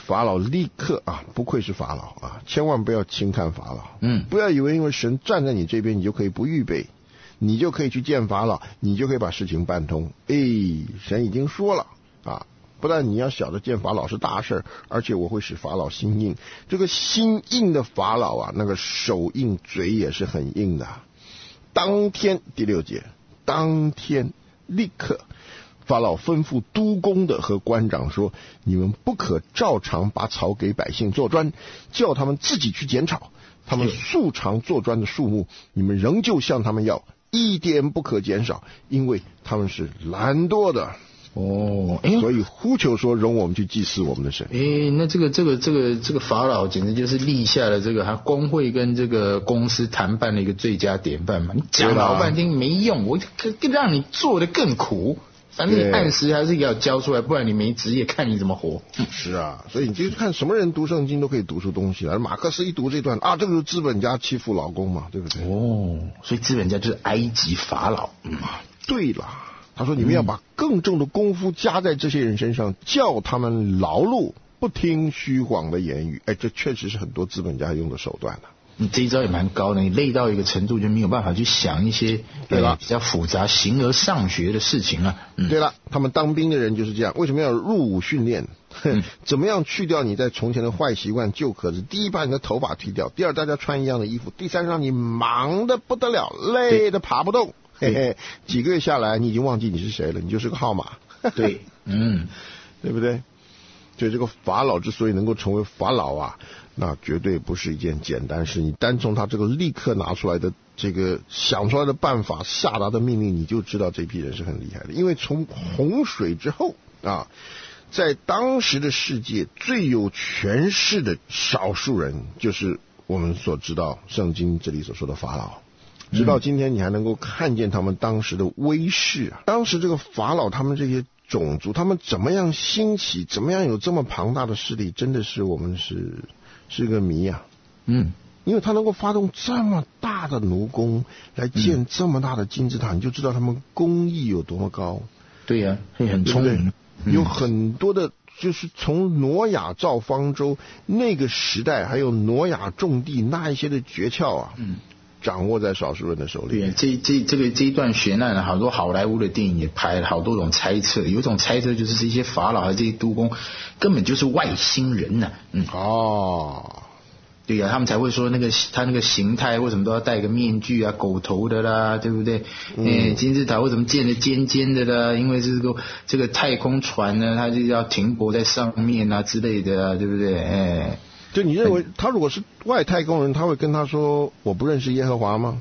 法老立刻啊，不愧是法老啊，千万不要轻看法老， 嗯， 不要以为因为神站在你这边，你就可以不预备，你就可以去见法老，你就可以把事情办通。哎，神已经说了啊，不但你要晓得见法老是大事，而且我会使法老心硬。这个心硬的法老啊，那个手硬嘴也是很硬的。当天第六节，当天立刻。法老吩咐督工的和官长说：“你们不可照常把草给百姓做砖，叫他们自己去剪草。他们素常做砖的数目，你们仍旧向他们要，一点不可减少，因为他们是懒惰的。” 哦， 哎，所以呼求说：“容我们去祭祀我们的神。” 哎，那这个这个这个这个法老简直就是立下了这个他工会跟这个公司谈判的一个最佳典范嘛！你讲老半天没用，我更让你做得更苦。反正你按时还是要交出来，不然你没职业，看你怎么活。 是啊，所以你就看什么人读圣经都可以读出东西来。马克思一读这段啊，这个就是资本家欺负劳工嘛，对不对？ 哦，所以资本家就是埃及法老。 嗯，对了，他说你们要把更重的功夫加在这些人身上，叫他们劳碌，不听虚谎的言语。哎，这确实是很多资本家用的手段了。 你这一招也蛮高的，你累到一个程度就没有办法去想一些对吧、呃、比较复杂形而上学的事情了、 嗯。对了，他们当兵的人就是这样。为什么要入伍训练？嗯、怎么样去掉你在从前的坏习惯旧壳子？第一，把你的头发剃掉；第二，大家穿一样的衣服；第三，让你忙得不得了，累得爬不动。嘿嘿，几个月下来，你已经忘记你是谁了，你就是个号码。 对，嗯， 对不对？所以这个法老之所以能够成为法老啊，那绝对不是一件简单事。你单从他这个立刻拿出来的这个想出来的办法下达的命令，你就知道这批人是很厉害的。因为从洪水之后啊，在当时的世界最有权势的少数人，就是我们所知道圣经这里所说的法老。直到今天你还能够看见他们当时的威势啊！当时这个法老他们这些种族，他们怎么样兴起，怎么样有这么庞大的势力，真的是我们是是个谜啊。 嗯， 因为他能够发动这么大的奴工来建这么大的金字塔，嗯、你就知道他们工艺有多么高。 对呀、啊，很聪明， 嗯、有很多的。就是从挪亚造方舟那个时代，还有挪亚种地那一些的诀窍啊，嗯，掌握在少数人的手里。 对啊，这这这个这一段悬案呢，好多好莱坞的电影也拍了好多种猜测，有一种猜测就是这些法老和这些督工根本就是外星人呐、啊。嗯， 哦。 对呀、啊，他们才会说那个他那个形态为什么都要戴个面具啊，狗头的啦，对不对？嗯，欸、金字塔为什么建得尖尖的啦？因为这个这个太空船呢，它就要停泊在上面啊之类的啊，对不对？哎、欸， 就你认为他如果是外太空人，他会跟他说我不认识耶和华吗？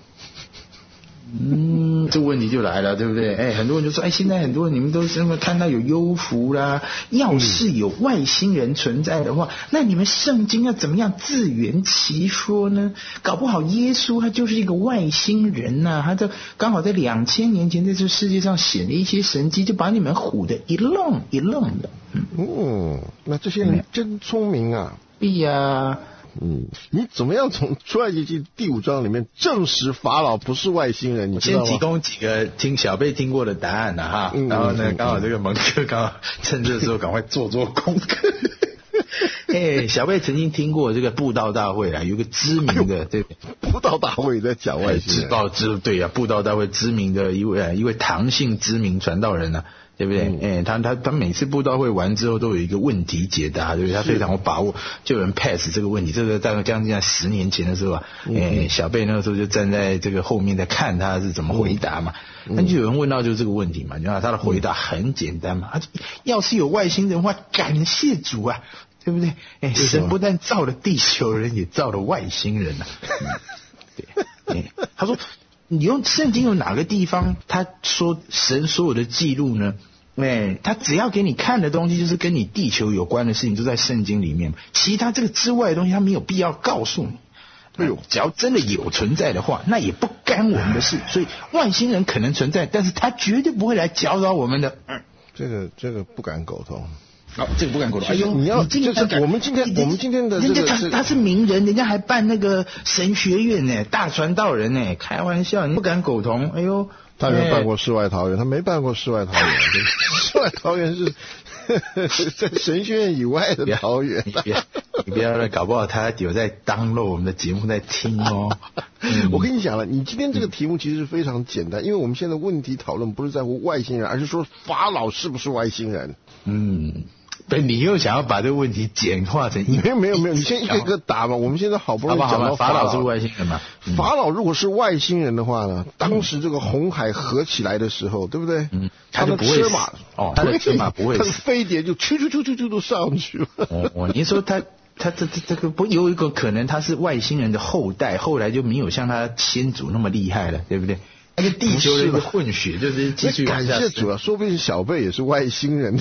嗯，这个问题就来了，对不对？哎，很多人就说，哎，现在很多人你们都是因为看到有幽浮啦，要是有外星人存在的话，嗯、那你们圣经要怎么样自圆其说呢？搞不好耶稣他就是一个外星人呐、啊，他就刚好在两千年前在这世界上显了一些神迹，就把你们唬得一愣一愣的。 嗯，嗯那这些人真聪明啊！ 对呀。 嗯，你怎么样从出埃及记第五章里面证实法老不是外星人？你知道吗？ 先提供几个听小贝听过的答案了、啊、哈、嗯，然后呢，刚、嗯、好这个蒙哥刚好趁这时候赶快做做功课。哎、欸，小贝曾经听过这个布道大会啦，有个知名的、哎、对布道大会在讲外星人，知道知对呀、啊，布道大会知名的一位一位唐姓知名传道人啊。对不对？哎、嗯欸，他他他每次布道会完之后都有一个问题解答，对不对？他非常有把握，就有人 pass 这个问题。这个大概将近在十年前的时候啊，哎、欸，小贝那个时候就站在这个后面在看他是怎么回答嘛。那、嗯、就有人问到就是这个问题嘛，你看他的回答很简单嘛，他要是有外星人的话，感谢主啊，对不对？哎、欸，神不但造了地球人，也造了外星人啊。对，欸、他说。你用圣经有哪个地方他说神所有的记录呢？哎，他只要给你看的东西就是跟你地球有关的事情，就在圣经里面。其他这个之外的东西他没有必要告诉你。哎呦，只要真的有存在的话，那也不干我们的事。所以外星人可能存在，但是他绝对不会来搅扰我们的。嗯， 这个这个不敢苟同。 好、哦，这个不敢沟通。 哎呦，你要就是我们今天我们今天的这个， 人家他他是名人，人家还办那个神学院呢，大传道人呢，开玩笑，你不敢苟同。哎呦， 他有办过世外桃源，他没办过世外桃源。世外桃源是在神学院以外的桃园。 你别你不要了，搞不好他有在download我们的节目在听哦。嗯、 我跟你讲了，你今天这个题目其实非常简单，因为我们现在问题讨论不是在乎外星人，而是说法老是不是外星人。 嗯。对，你又想要把这个问题简化成没有没有没有，你先一个一个答嘛。我们现在好不容易讲到法老是外星人嘛、 嗯？法老如果是外星人的话呢，当时这个红海合起来的时候，对不对？ 嗯，他的车马哦，他的车马不会死， 他的飞碟就啾啾啾啾啾都上去了。 哦，你说他他这这这个不有一个可能他是外星人的后代，后来就没有像他先祖那么厉害了，对不对？那个地球的一个混血就是继续往下。 感谢主啊，说不定小贝也是外星人。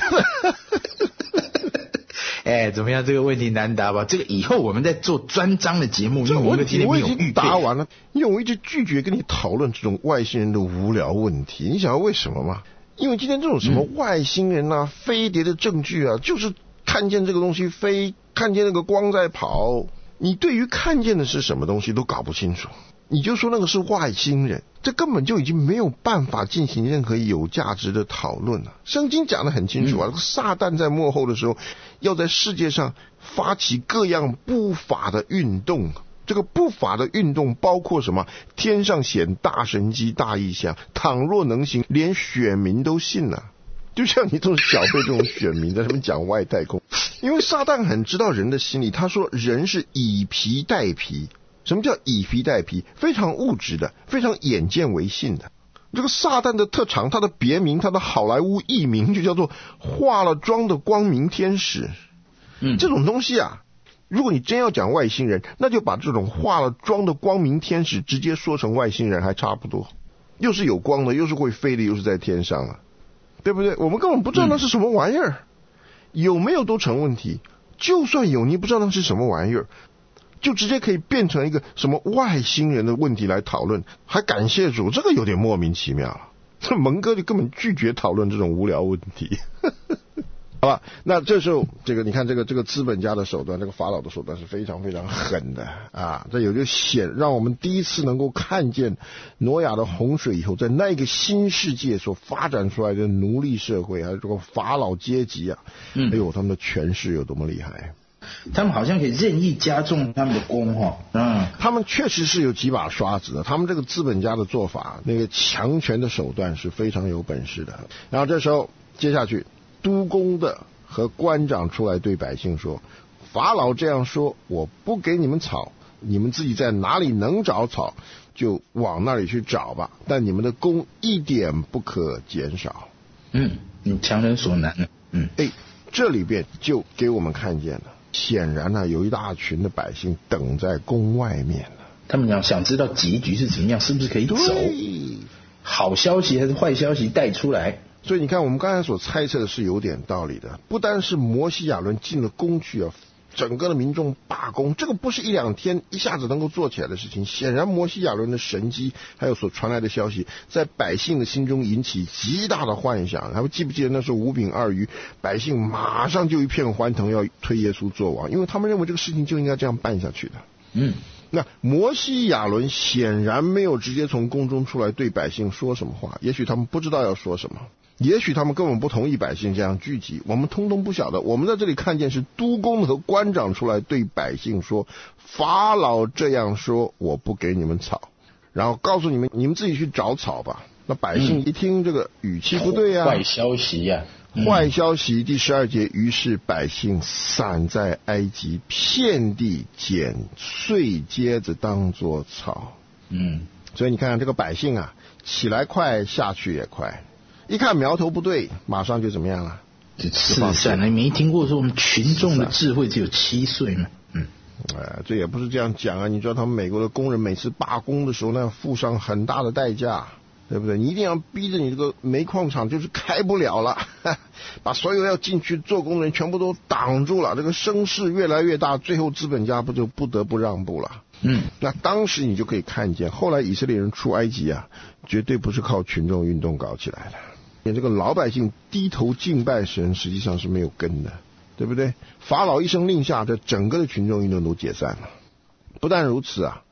哎，怎么样？这个问题难答吧？这个以后我们在做专章的节目，因为我们今天没有预备。 答完了，因为我一直拒绝跟你讨论这种外星人的无聊问题。你想要为什么吗？因为今天这种什么外星人啊、嗯、飞碟的证据啊，就是看见这个东西飞，看见那个光在跑，你对于看见的是什么东西都搞不清楚，你就说那个是外星人，这根本就已经没有办法进行任何有价值的讨论了。圣经讲得很清楚啊，嗯、撒旦在末后的时候要在世界上发起各样不法的运动。这个不法的运动包括什么？天上显大神迹大异象，倘若能行，连选民都信了、啊。就像你这种小辈这种选民在上面讲外太空，因为撒旦很知道人的心理，他说人是以皮代皮。什么叫以皮代皮？非常物质的，非常眼见为信的。这个撒旦的特长，他的别名，他的好莱坞艺名就叫做化了妆的光明天使。嗯，这种东西啊，如果你真要讲外星人，那就把这种化了妆的光明天使直接说成外星人还差不多，又是有光的，又是会飞的，又是在天上啊，对不对？我们根本不知道那是什么玩意儿、嗯、有没有都成问题，就算有你不知道那是什么玩意儿，就直接可以变成一个什么外星人的问题来讨论，还感谢主，这个有点莫名其妙了。这蒙哥就根本拒绝讨论这种无聊问题。好吧，那这时候这个你看这个这个资本家的手段，这个法老的手段是非常非常狠的啊！这有就显让我们第一次能够看见挪亚的洪水以后，在那个新世界所发展出来的奴隶社会，还有这个法老阶级啊，嗯，哎呦，他们的权势有多么厉害！ 他们好像可以任意加重他们的功哈，嗯， 他们确实是有几把刷子的。他们这个资本家的做法，那个强权的手段是非常有本事的。然后这时候接下去，督工的和官长出来对百姓说：“法老这样说，我不给你们草，你们自己在哪里能找草，就往那里去找吧。但你们的工一点不可减少。” 嗯，你强人所难。嗯， 哎，这里边就给我们看见了。显然呢、啊，有一大群的百姓等在宫外面了。 他们想想知道结局是怎么样，是不是可以走？好消息还是坏消息带出来？ 所以你看，我们刚才所猜测的是有点道理的。不单是摩西亚伦进了宫去啊，整个的民众罢工，这个不是一两天一下子能够做起来的事情。显然，摩西亚伦的神迹还有所传来的消息，在百姓的心中引起极大的幻想。还记不记得那时候五饼二鱼，百姓马上就一片欢腾，要推耶稣做王，因为他们认为这个事情就应该这样办下去的。嗯，那摩西亚伦显然没有直接从宫中出来对百姓说什么话，也许他们不知道要说什么。也许他们根本不同意百姓这样聚集，我们通通不晓得。我们在这里看见是督工和官长出来对百姓说：“法老这样说，我不给你们草，然后告诉你们，你们自己去找草吧。”那百姓一听这个语气不对啊， 坏消息呀、啊， 嗯、坏消息。第十二节，于是百姓散在埃及，遍地捡碎秸子当作草。嗯，所以你看看这个百姓啊，起来快，下去也快。一看苗头不对，马上就怎么样了？ 就四散了。你没听过说我们群众的智慧只有七岁吗？嗯， 哎，这也不是这样讲啊。你知道他们美国的工人每次罢工的时候，那付上很大的代价，对不对？你一定要逼着你这个煤矿厂就是开不了了，把所有要进去做工的人全部都挡住了。这个声势越来越大，最后资本家不就不得不让步了？嗯，那当时你就可以看见，后来以色列人出埃及啊，绝对不是靠群众运动搞起来的。这个老百姓低头敬拜神，实际上是没有根的，对不对？法老一声令下，这整个的群众运动都解散了。不但如此啊，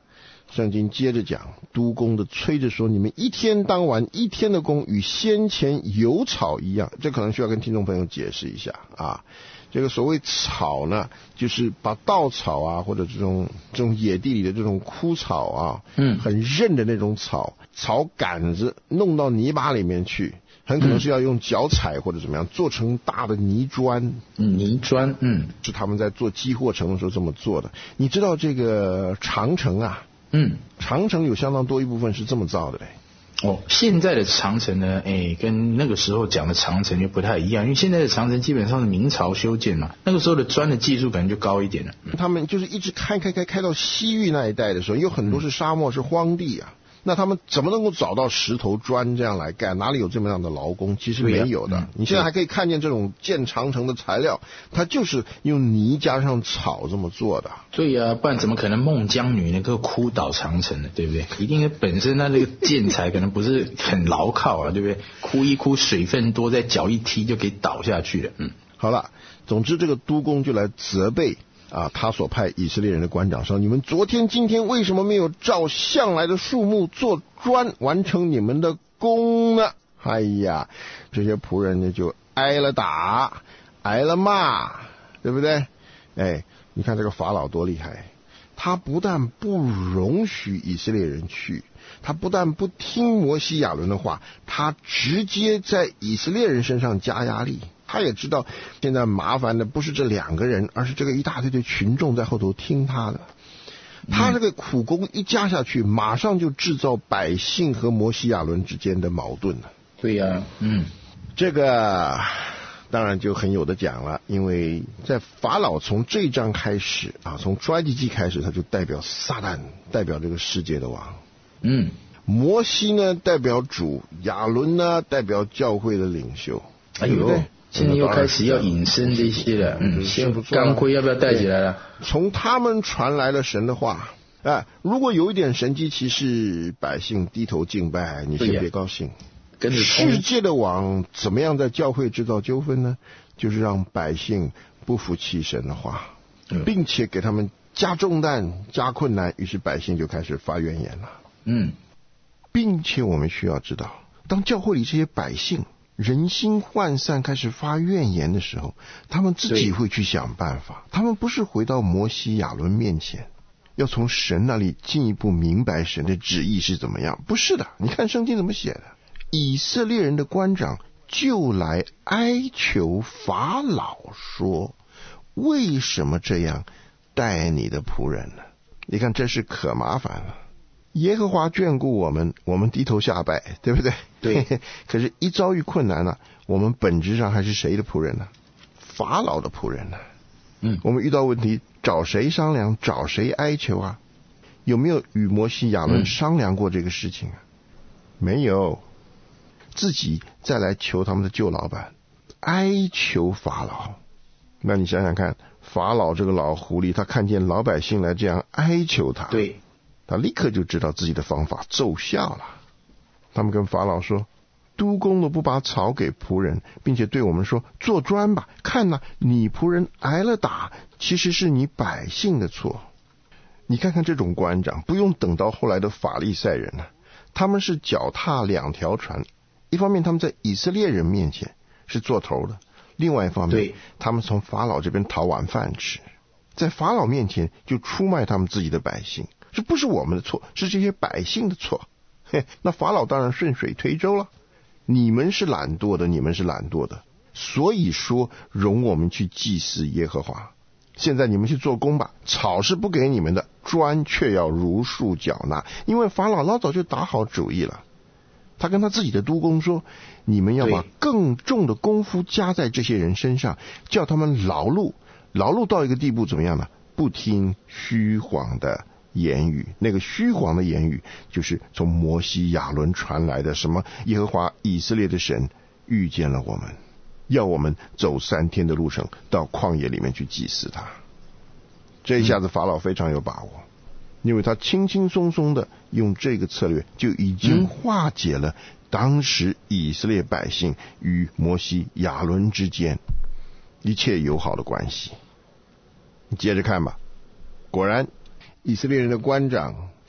圣经接着讲，督工的催着说，你们一天当完一天的工，与先前有草一样。这可能需要跟听众朋友解释一下啊。这个所谓草呢，就是把稻草啊，或者这种这种野地里的这种枯草啊，嗯，很韧的那种草，草杆子弄到泥巴里面去，很可能是要用脚踩或者怎么样，做成大的泥砖。 嗯，泥砖，嗯， 是他们在做积货城的时候这么做的。你知道这个长城啊？嗯，长城有相当多一部分是这么造的嘞。 哦，现在的长城呢，哎，跟那个时候讲的长城就不太一样，因为现在的长城基本上是明朝修建嘛，那个时候的砖的技术可能就高一点了。 他们就是一直开开开开到西域那一带的时候，有很多是沙漠、嗯、是荒地啊。那他们怎么能够找到石头砖这样来干？哪里有这么样的劳工？其实没有的。啊嗯、你现在还可以看见这种建长城的材料，它就是用泥加上草这么做的。 对呀、啊，不然怎么可能孟姜女能够哭倒长城呢？对不对？一定本身它那个建材可能不是很牢靠啊，对不对？哭一哭，水分多，再脚一踢就给倒下去了。嗯， 好了，总之这个督工就来责备。啊，他所派以色列人的官长说，你们昨天今天为什么没有照向来的数目做砖，完成你们的工呢？哎呀，这些仆人呢就挨了打，挨了骂，对不对？哎，你看这个法老多厉害，他不但不容许以色列人去，他不但不听摩西亚伦的话，他直接在以色列人身上加压力。他也知道现在麻烦的不是这两个人，而是这个一大堆的群众在后头听他的。他这个苦功一加下去，马上就制造百姓和摩西亚伦之间的矛盾了。 对呀、啊，嗯， 这个当然就很有的讲了，因为在法老从这一章开始啊，从出埃及记开始，他就代表撒旦，代表这个世界的王。嗯，摩西呢代表主，亚伦呢代表教会的领袖。 哎呦，对现在又开始要引申这些了，嗯，先钢盔要不要带起来了？ 从他们传来了神的话，哎，如果有一点神迹奇事，百姓低头敬拜，你先别高兴。跟着世界的王怎么样在教会制造纠纷呢？就是让百姓不服气神的话，嗯、并且给他们加重担、加困难，于是百姓就开始发怨言了。嗯，并且我们需要知道，当教会里这些百姓人心涣散，开始发怨言的时候，他们自己会去想办法。他们不是回到摩西亚伦面前，要从神那里进一步明白神的旨意是怎么样。不是的，你看圣经怎么写的？以色列人的官长就来哀求法老说，为什么这样待你的仆人呢？你看这是可麻烦了。耶和华眷顾我们，我们低头下拜，对不对？ 对。 可是一遭遇困难呢、啊，我们本质上还是谁的仆人呢？法老的仆人呢？嗯，我们遇到问题找谁商量，找谁哀求啊？有没有与摩西亚伦商量过这个事情啊？嗯、没有，自己再来求他们的旧老板，哀求法老。那你想想看，法老这个老狐狸，他看见老百姓来这样哀求他， 对。 他立刻就知道自己的方法奏效了。他们跟法老说，督工都不把草给仆人，并且对我们说，做砖吧，看哪，你仆人挨了打，其实是你百姓的错。你看看这种官长，不用等到后来的法利赛人了、啊，他们是脚踏两条船，一方面他们在以色列人面前是做头的，另外一方面他们从法老这边讨碗饭吃，在法老面前就出卖他们自己的百姓。这不是我们的错，是这些百姓的错。嘿，那法老当然顺水推舟了。你们是懒惰的，你们是懒惰的，所以说容我们去祭祀耶和华。现在你们去做工吧，草是不给你们的，砖却要如数缴纳，因为法老老早就打好主意了。他跟他自己的督工说，你们要把更重的功夫加在这些人身上，叫他们劳碌，劳碌到一个地步怎么样呢？不听虚谎的言语。那个虚谎的言语就是从摩西亚伦传来的，什么耶和华以色列的神遇见了我们，要我们走三天的路程到旷野里面去祭祀他。这一下子法老非常有把握，因为他轻轻松松的用这个策略就已经化解了当时以色列百姓与摩西亚伦之间一切友好的关系。你接着看吧，果然以色列人的官长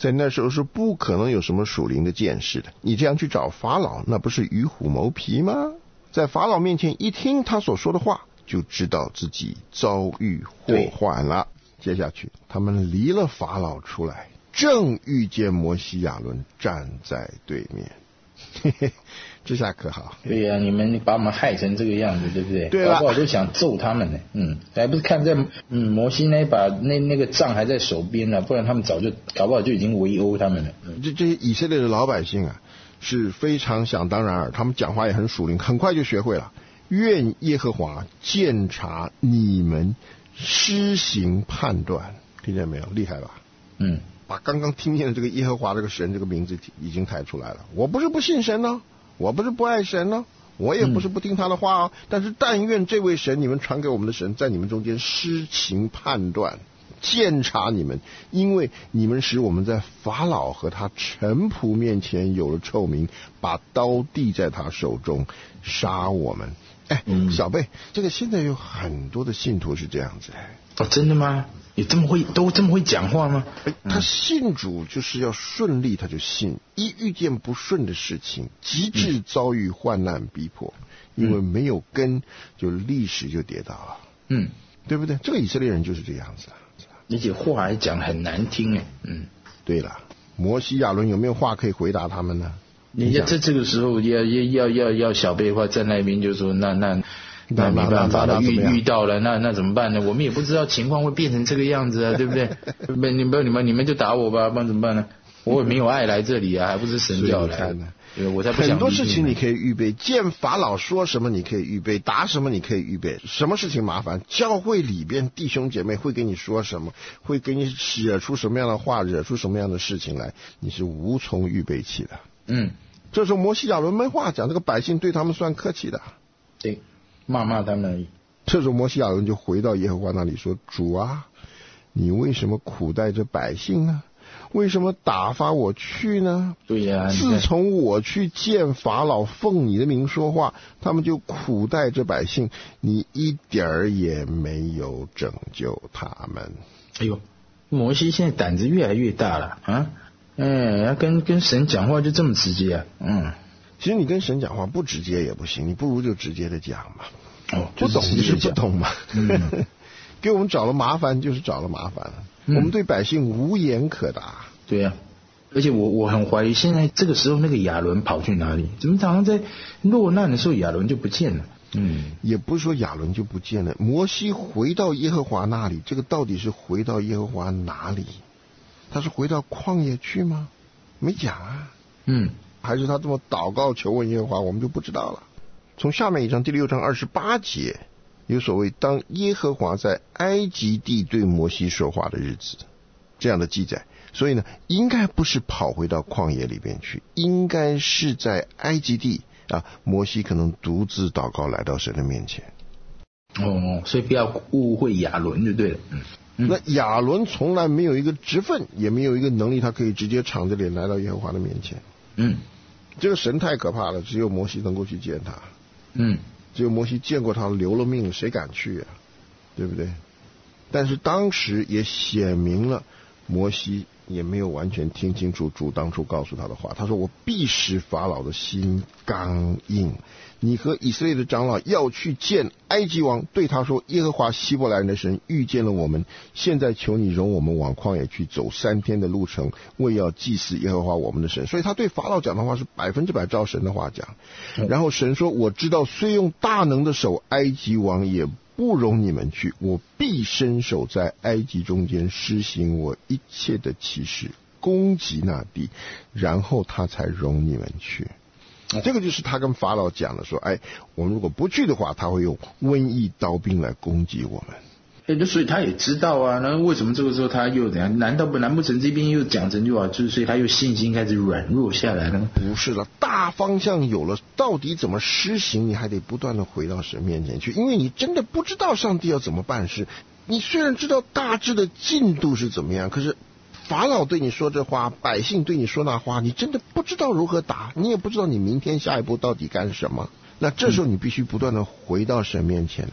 在那时候是不可能有什么属灵的见识的。你这样去找法老，那不是与虎谋皮吗？在法老面前一听他所说的话，就知道自己遭遇祸患了。接下去他们离了法老出来，正遇见摩西亚伦站在对面。嘿嘿，这下可好。 对呀、啊，你们把我们害成这个样子，对不对？ 对了， 我就想揍他们呢。嗯，还不是看在嗯摩西那把那那个杖还在手边呢，不然他们早就搞不好就已经围殴他们了。 嗯、这这些以色列的老百姓啊，是非常想当然尔，他们讲话也很属灵，很快就学会了。愿耶和华鉴察你们，施行判断，听见没有？厉害吧？ 嗯。 把刚刚听见的这个耶和华这个神这个名字已经抬出来了。我不是不信神呢、啊，我不是不爱神呢、啊，我也不是不听他的话啊。嗯、但是但愿这位神，你们传给我们的神，在你们中间施行判断，鉴察你们，因为你们使我们在法老和他臣仆面前有了臭名，把刀递在他手中，杀我们。哎，嗯、小贝，这个现在有很多的信徒是这样子。 哦，真的吗？你这么会都这么会讲话吗？ 他信主就是要顺利，他就信。一遇见不顺的事情，极致遭遇患难逼迫，嗯、因为没有根，就立时就跌倒了。嗯，对不对？这个以色列人就是这样子。 而且话还讲很难听哎。嗯， 对了，摩西亚伦有没有话可以回答他们呢？ 你要在这个时候要要要要小贝的话，在那边就说那那。那没办法了，遇遇到了，那那怎么办呢？我们也不知道情况会变成这个样子啊，对不对？不，你们你们你们就打我吧，不然怎么办呢？我也没有爱来这里啊，还不是神叫来的。对，我才不想。 很多事情你可以预备，见法老说什么你可以预备，答什么你可以预备。什么事情麻烦？教会里边弟兄姐妹会跟你说什么，会给你惹出什么样的话，惹出什么样的事情来，你是无从预备起的。嗯，这时候摩西亚伦没话讲，这个百姓对他们算客气的。 对。骂骂他们而已。 这时候摩西亚伦就回到耶和华那里说：主啊，你为什么苦待这百姓呢？为什么打发我去呢？ 对呀、啊， 自从我去见法老，奉你的名说话，他们就苦待这百姓，你一点儿也没有拯救他们。 哎呦，摩西现在胆子越来越大了啊！哎，要跟跟神讲话就这么直接啊？嗯。 其实你跟神讲话不直接也不行，你不如就直接的讲嘛。 哦， 不懂就是不懂嘛。嗯、给我们找了麻烦就是找了麻烦了。嗯、我们对百姓无言可答。 对呀、啊，而且我我很怀疑，现在这个时候那个亚伦跑去哪里？怎么常常在落难的时候亚伦就不见了？嗯， 也不是说亚伦就不见了，摩西回到耶和华那里，这个到底是回到耶和华哪里？他是回到旷野去吗？没讲啊。嗯。还是他这么祷告求问耶和华，我们就不知道了。从下面一章第六章二十八节，有所谓当耶和华在埃及地对摩西说话的日子这样的记载。所以呢，应该不是跑回到旷野里边去，应该是在埃及地啊，摩西可能独自祷告来到神的面前。 哦，所以不要误会亚伦就对了。嗯。 嗯、那亚伦从来没有一个职分，也没有一个能力，他可以直接敞着脸来到耶和华的面前。嗯，这个神太可怕了，只有摩西能够去见他。嗯，只有摩西见过他，留了命，谁敢去啊？对不对？但是当时也显明了，摩西也没有完全听清楚主当初告诉他的话。他说：“我必使法老的心刚硬。你和以色列的长老要去见埃及王，对他说：耶和华希伯来人的神遇见了我们，现在求你容我们往旷野去走三天的路程，为要祭祀耶和华我们的神。”所以他对法老讲的话是百分之百照神的话讲。然后神说：“我知道，虽用大能的手，埃及王也不容你们去，我必伸手在埃及中间施行我一切的奇事，攻击那地，然后他才容你们去。”这个就是他跟法老讲的，说：“哎，我们如果不去的话，他会用瘟疫、刀兵来攻击我们。” 哎，所以他也知道啊，那为什么这个时候他又怎样？难道不难不成这边又讲成就好，就是所以他又信心开始软弱下来了？ 不是了，大方向有了，到底怎么施行，你还得不断的回到神面前去，因为你真的不知道上帝要怎么办事。你虽然知道大致的进度是怎么样，可是法老对你说这话，百姓对你说那话，你真的不知道如何答，你也不知道你明天下一步到底干什么。那这时候你必须不断的回到神面前来，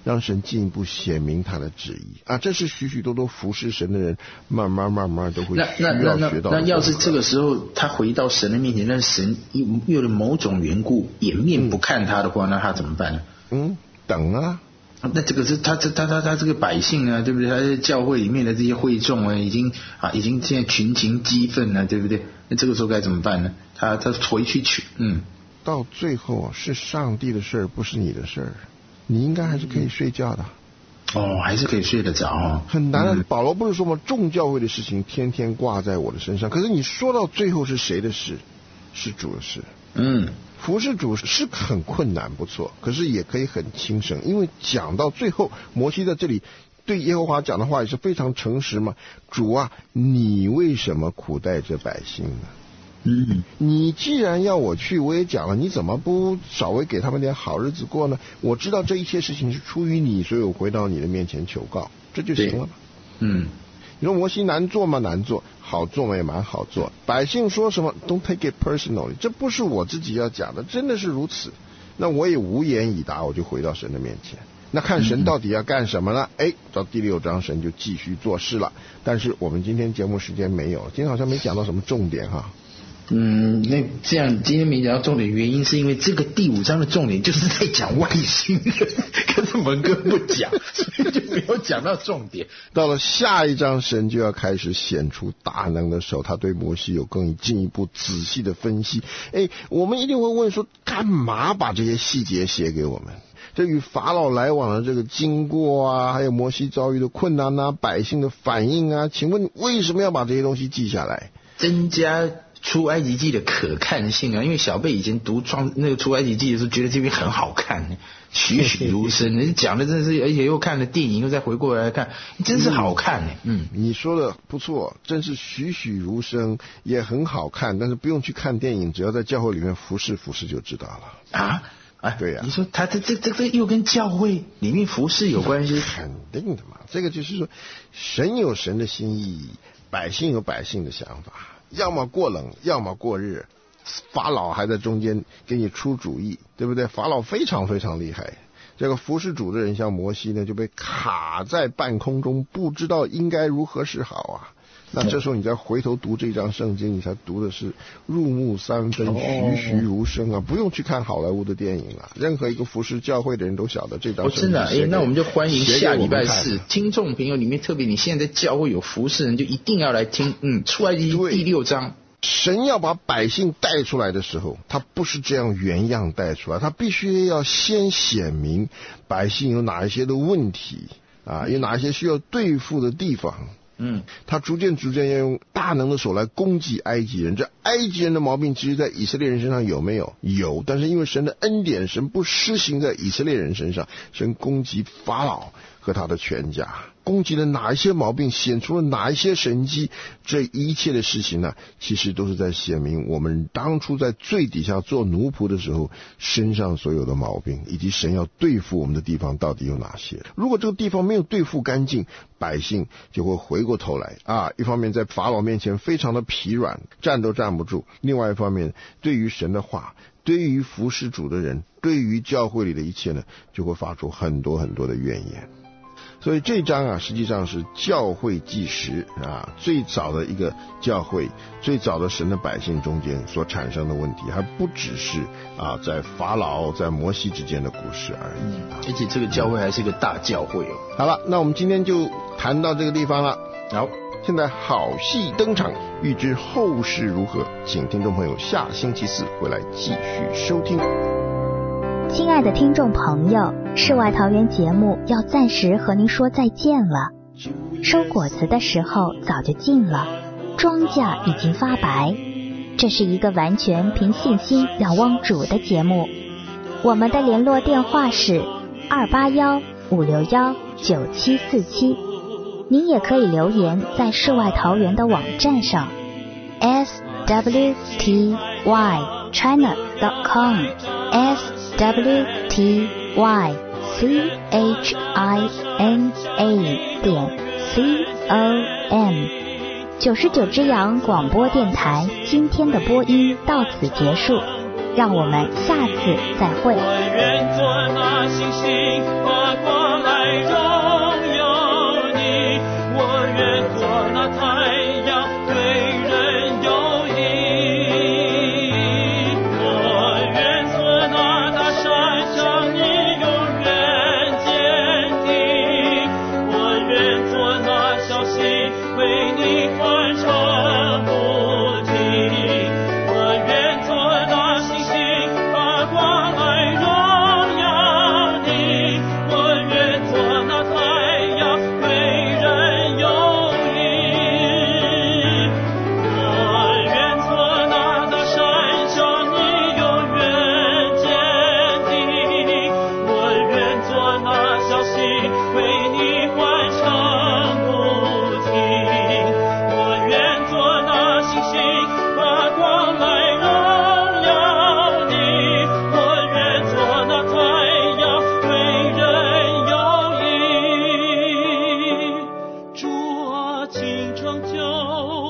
让神进一步显明他的旨意啊。这是许许多多服侍神的人慢慢慢慢都会需要学到的。 那那那那要是这个时候他回到神的面前，但是神又有了某种缘故掩面不看他的话，嗯、那他怎么办呢？ 嗯，等啊。 那这个是他他他他他这个百姓啊，对不对？他在教会里面的这些会众啊，已经啊已经现在群情激愤了，对不对？那这个时候该怎么办呢？他他回去取，嗯， 到最后是上帝的事儿，不是你的事儿，你应该还是可以睡觉的。 哦，还是可以睡得着、哦。 很难啊！ 嗯、 保罗不是说吗？众教会的事情天天挂在我的身上，可是你说到最后是谁的事？是主的事。 嗯。 服侍主是很困难，不错，可是也可以很轻省，因为讲到最后，摩西在这里对耶和华讲的话也是非常诚实嘛。主啊，你为什么苦待这百姓呢？ 嗯， 你既然要我去，我也讲了，你怎么不稍微给他们点好日子过呢？我知道这一切事情是出于你，所以我回到你的面前求告，这就行了嘛。 嗯。 你说摩西难做吗？难做，好做吗？也蛮好做。百姓说什么 ，Don't take it personally， 这不是我自己要讲的，真的是如此。那我也无言以答，我就回到神的面前。那看神到底要干什么呢？哎、嗯，到第六章神就继续做事了。但是我们今天节目时间没有，今天好像没讲到什么重点哈。 嗯，那这样今天没讲到重点，原因是因为这个第五章的重点就是在讲外星人，可是文哥不讲，所以就没有讲到重点。 到了下一章，神就要开始显出大能的手，他对摩西有更进一步仔细的分析。哎，我们一定会问说，干嘛把这些细节写给我们？这与法老来往的这个经过啊，还有摩西遭遇的困难啊，百姓的反应啊，请问为什么要把这些东西记下来？ 增加出埃及记的可看性啊，因为小贝以前读创那个出埃及记的时候，觉得这边很好看，栩栩如生。你讲的真的是，而且又看了电影，又再回过来看，真是好看呢。嗯， 你说的不错，真是栩栩如生，也很好看。但是不用去看电影，只要在教会里面服侍服侍就知道了啊。哎， 对呀、啊， 你说他这这这这又跟教会里面服侍有关系？ 肯定的嘛，这个就是说，神有神的心意，百姓有百姓的想法。要么过冷，要么过日，法老还在中间给你出主意，对不对？法老非常非常厉害，这个服侍主的人像摩西呢，就被卡在半空中，不知道应该如何是好啊。那这时候你再回头读这张圣经，你才读的是入木三分，栩栩如生啊！不用去看好莱坞的电影了，任何一个服侍教会的人都晓得这张圣经。 真的，哎，那我们就欢迎下礼拜四听众朋友里面，特别你现在在教会有服侍人，就一定要来听。嗯，出埃及记第六章， 神要把百姓带出来的时候，他不是这样原样带出来，他必须要先显明百姓有哪一些的问题啊，有哪一些需要对付的地方。 嗯， 他逐渐逐渐要用大能的手来攻击埃及人。这埃及人的毛病，其实在以色列人身上有没有？有，但是因为神的恩典，神不施行在以色列人身上，神攻击法老和他的全家，攻击了哪一些毛病，显出了哪一些神迹，这一切的事情呢，其实都是在显明我们当初在最底下做奴仆的时候身上所有的毛病，以及神要对付我们的地方到底有哪些。如果这个地方没有对付干净，百姓就会回过头来啊，一方面在法老面前非常的疲软，站都站不住，另外一方面对于神的话，对于服侍主的人，对于教会里的一切呢，就会发出很多很多的怨言。所以这章啊，实际上是教会纪实啊，最早的一个教会，最早的神的百姓中间所产生的问题，还不只是啊在法老在摩西之间的故事而已、啊。 而且这个教会还是一个大教会哦。 好了，那我们今天就谈到这个地方了。 好， 现在好戏登场，预知后事如何，请听众朋友下星期四回来继续收听。 亲爱的听众朋友，世外桃源节目要暂时和您说再见了。收果子的时候早就近了，庄稼已经发白。这是一个完全凭信心仰望主的节目。我们的联络电话是二八幺五六幺九七四七，您也可以留言在世外桃源的网站上 s w t y china dot com s w t y c h i n a 点 c o m。 九十九只羊广播电台今天的播音到此结束， 让我们下次再会。 我愿做那星星，发光来荣耀你。我愿做那太阳，对人有益。我愿做那大山，向你永远坚定。我愿做那小溪，为你欢唱不停。我愿做那星星，发光来荣耀你。我愿做那太阳，为人有益。我愿做那大山，向你永远坚定。我愿做那小溪，为你欢唱不停。我愿做那星星，发光来荣耀你。我愿做那太阳，为人有益。主啊，请成就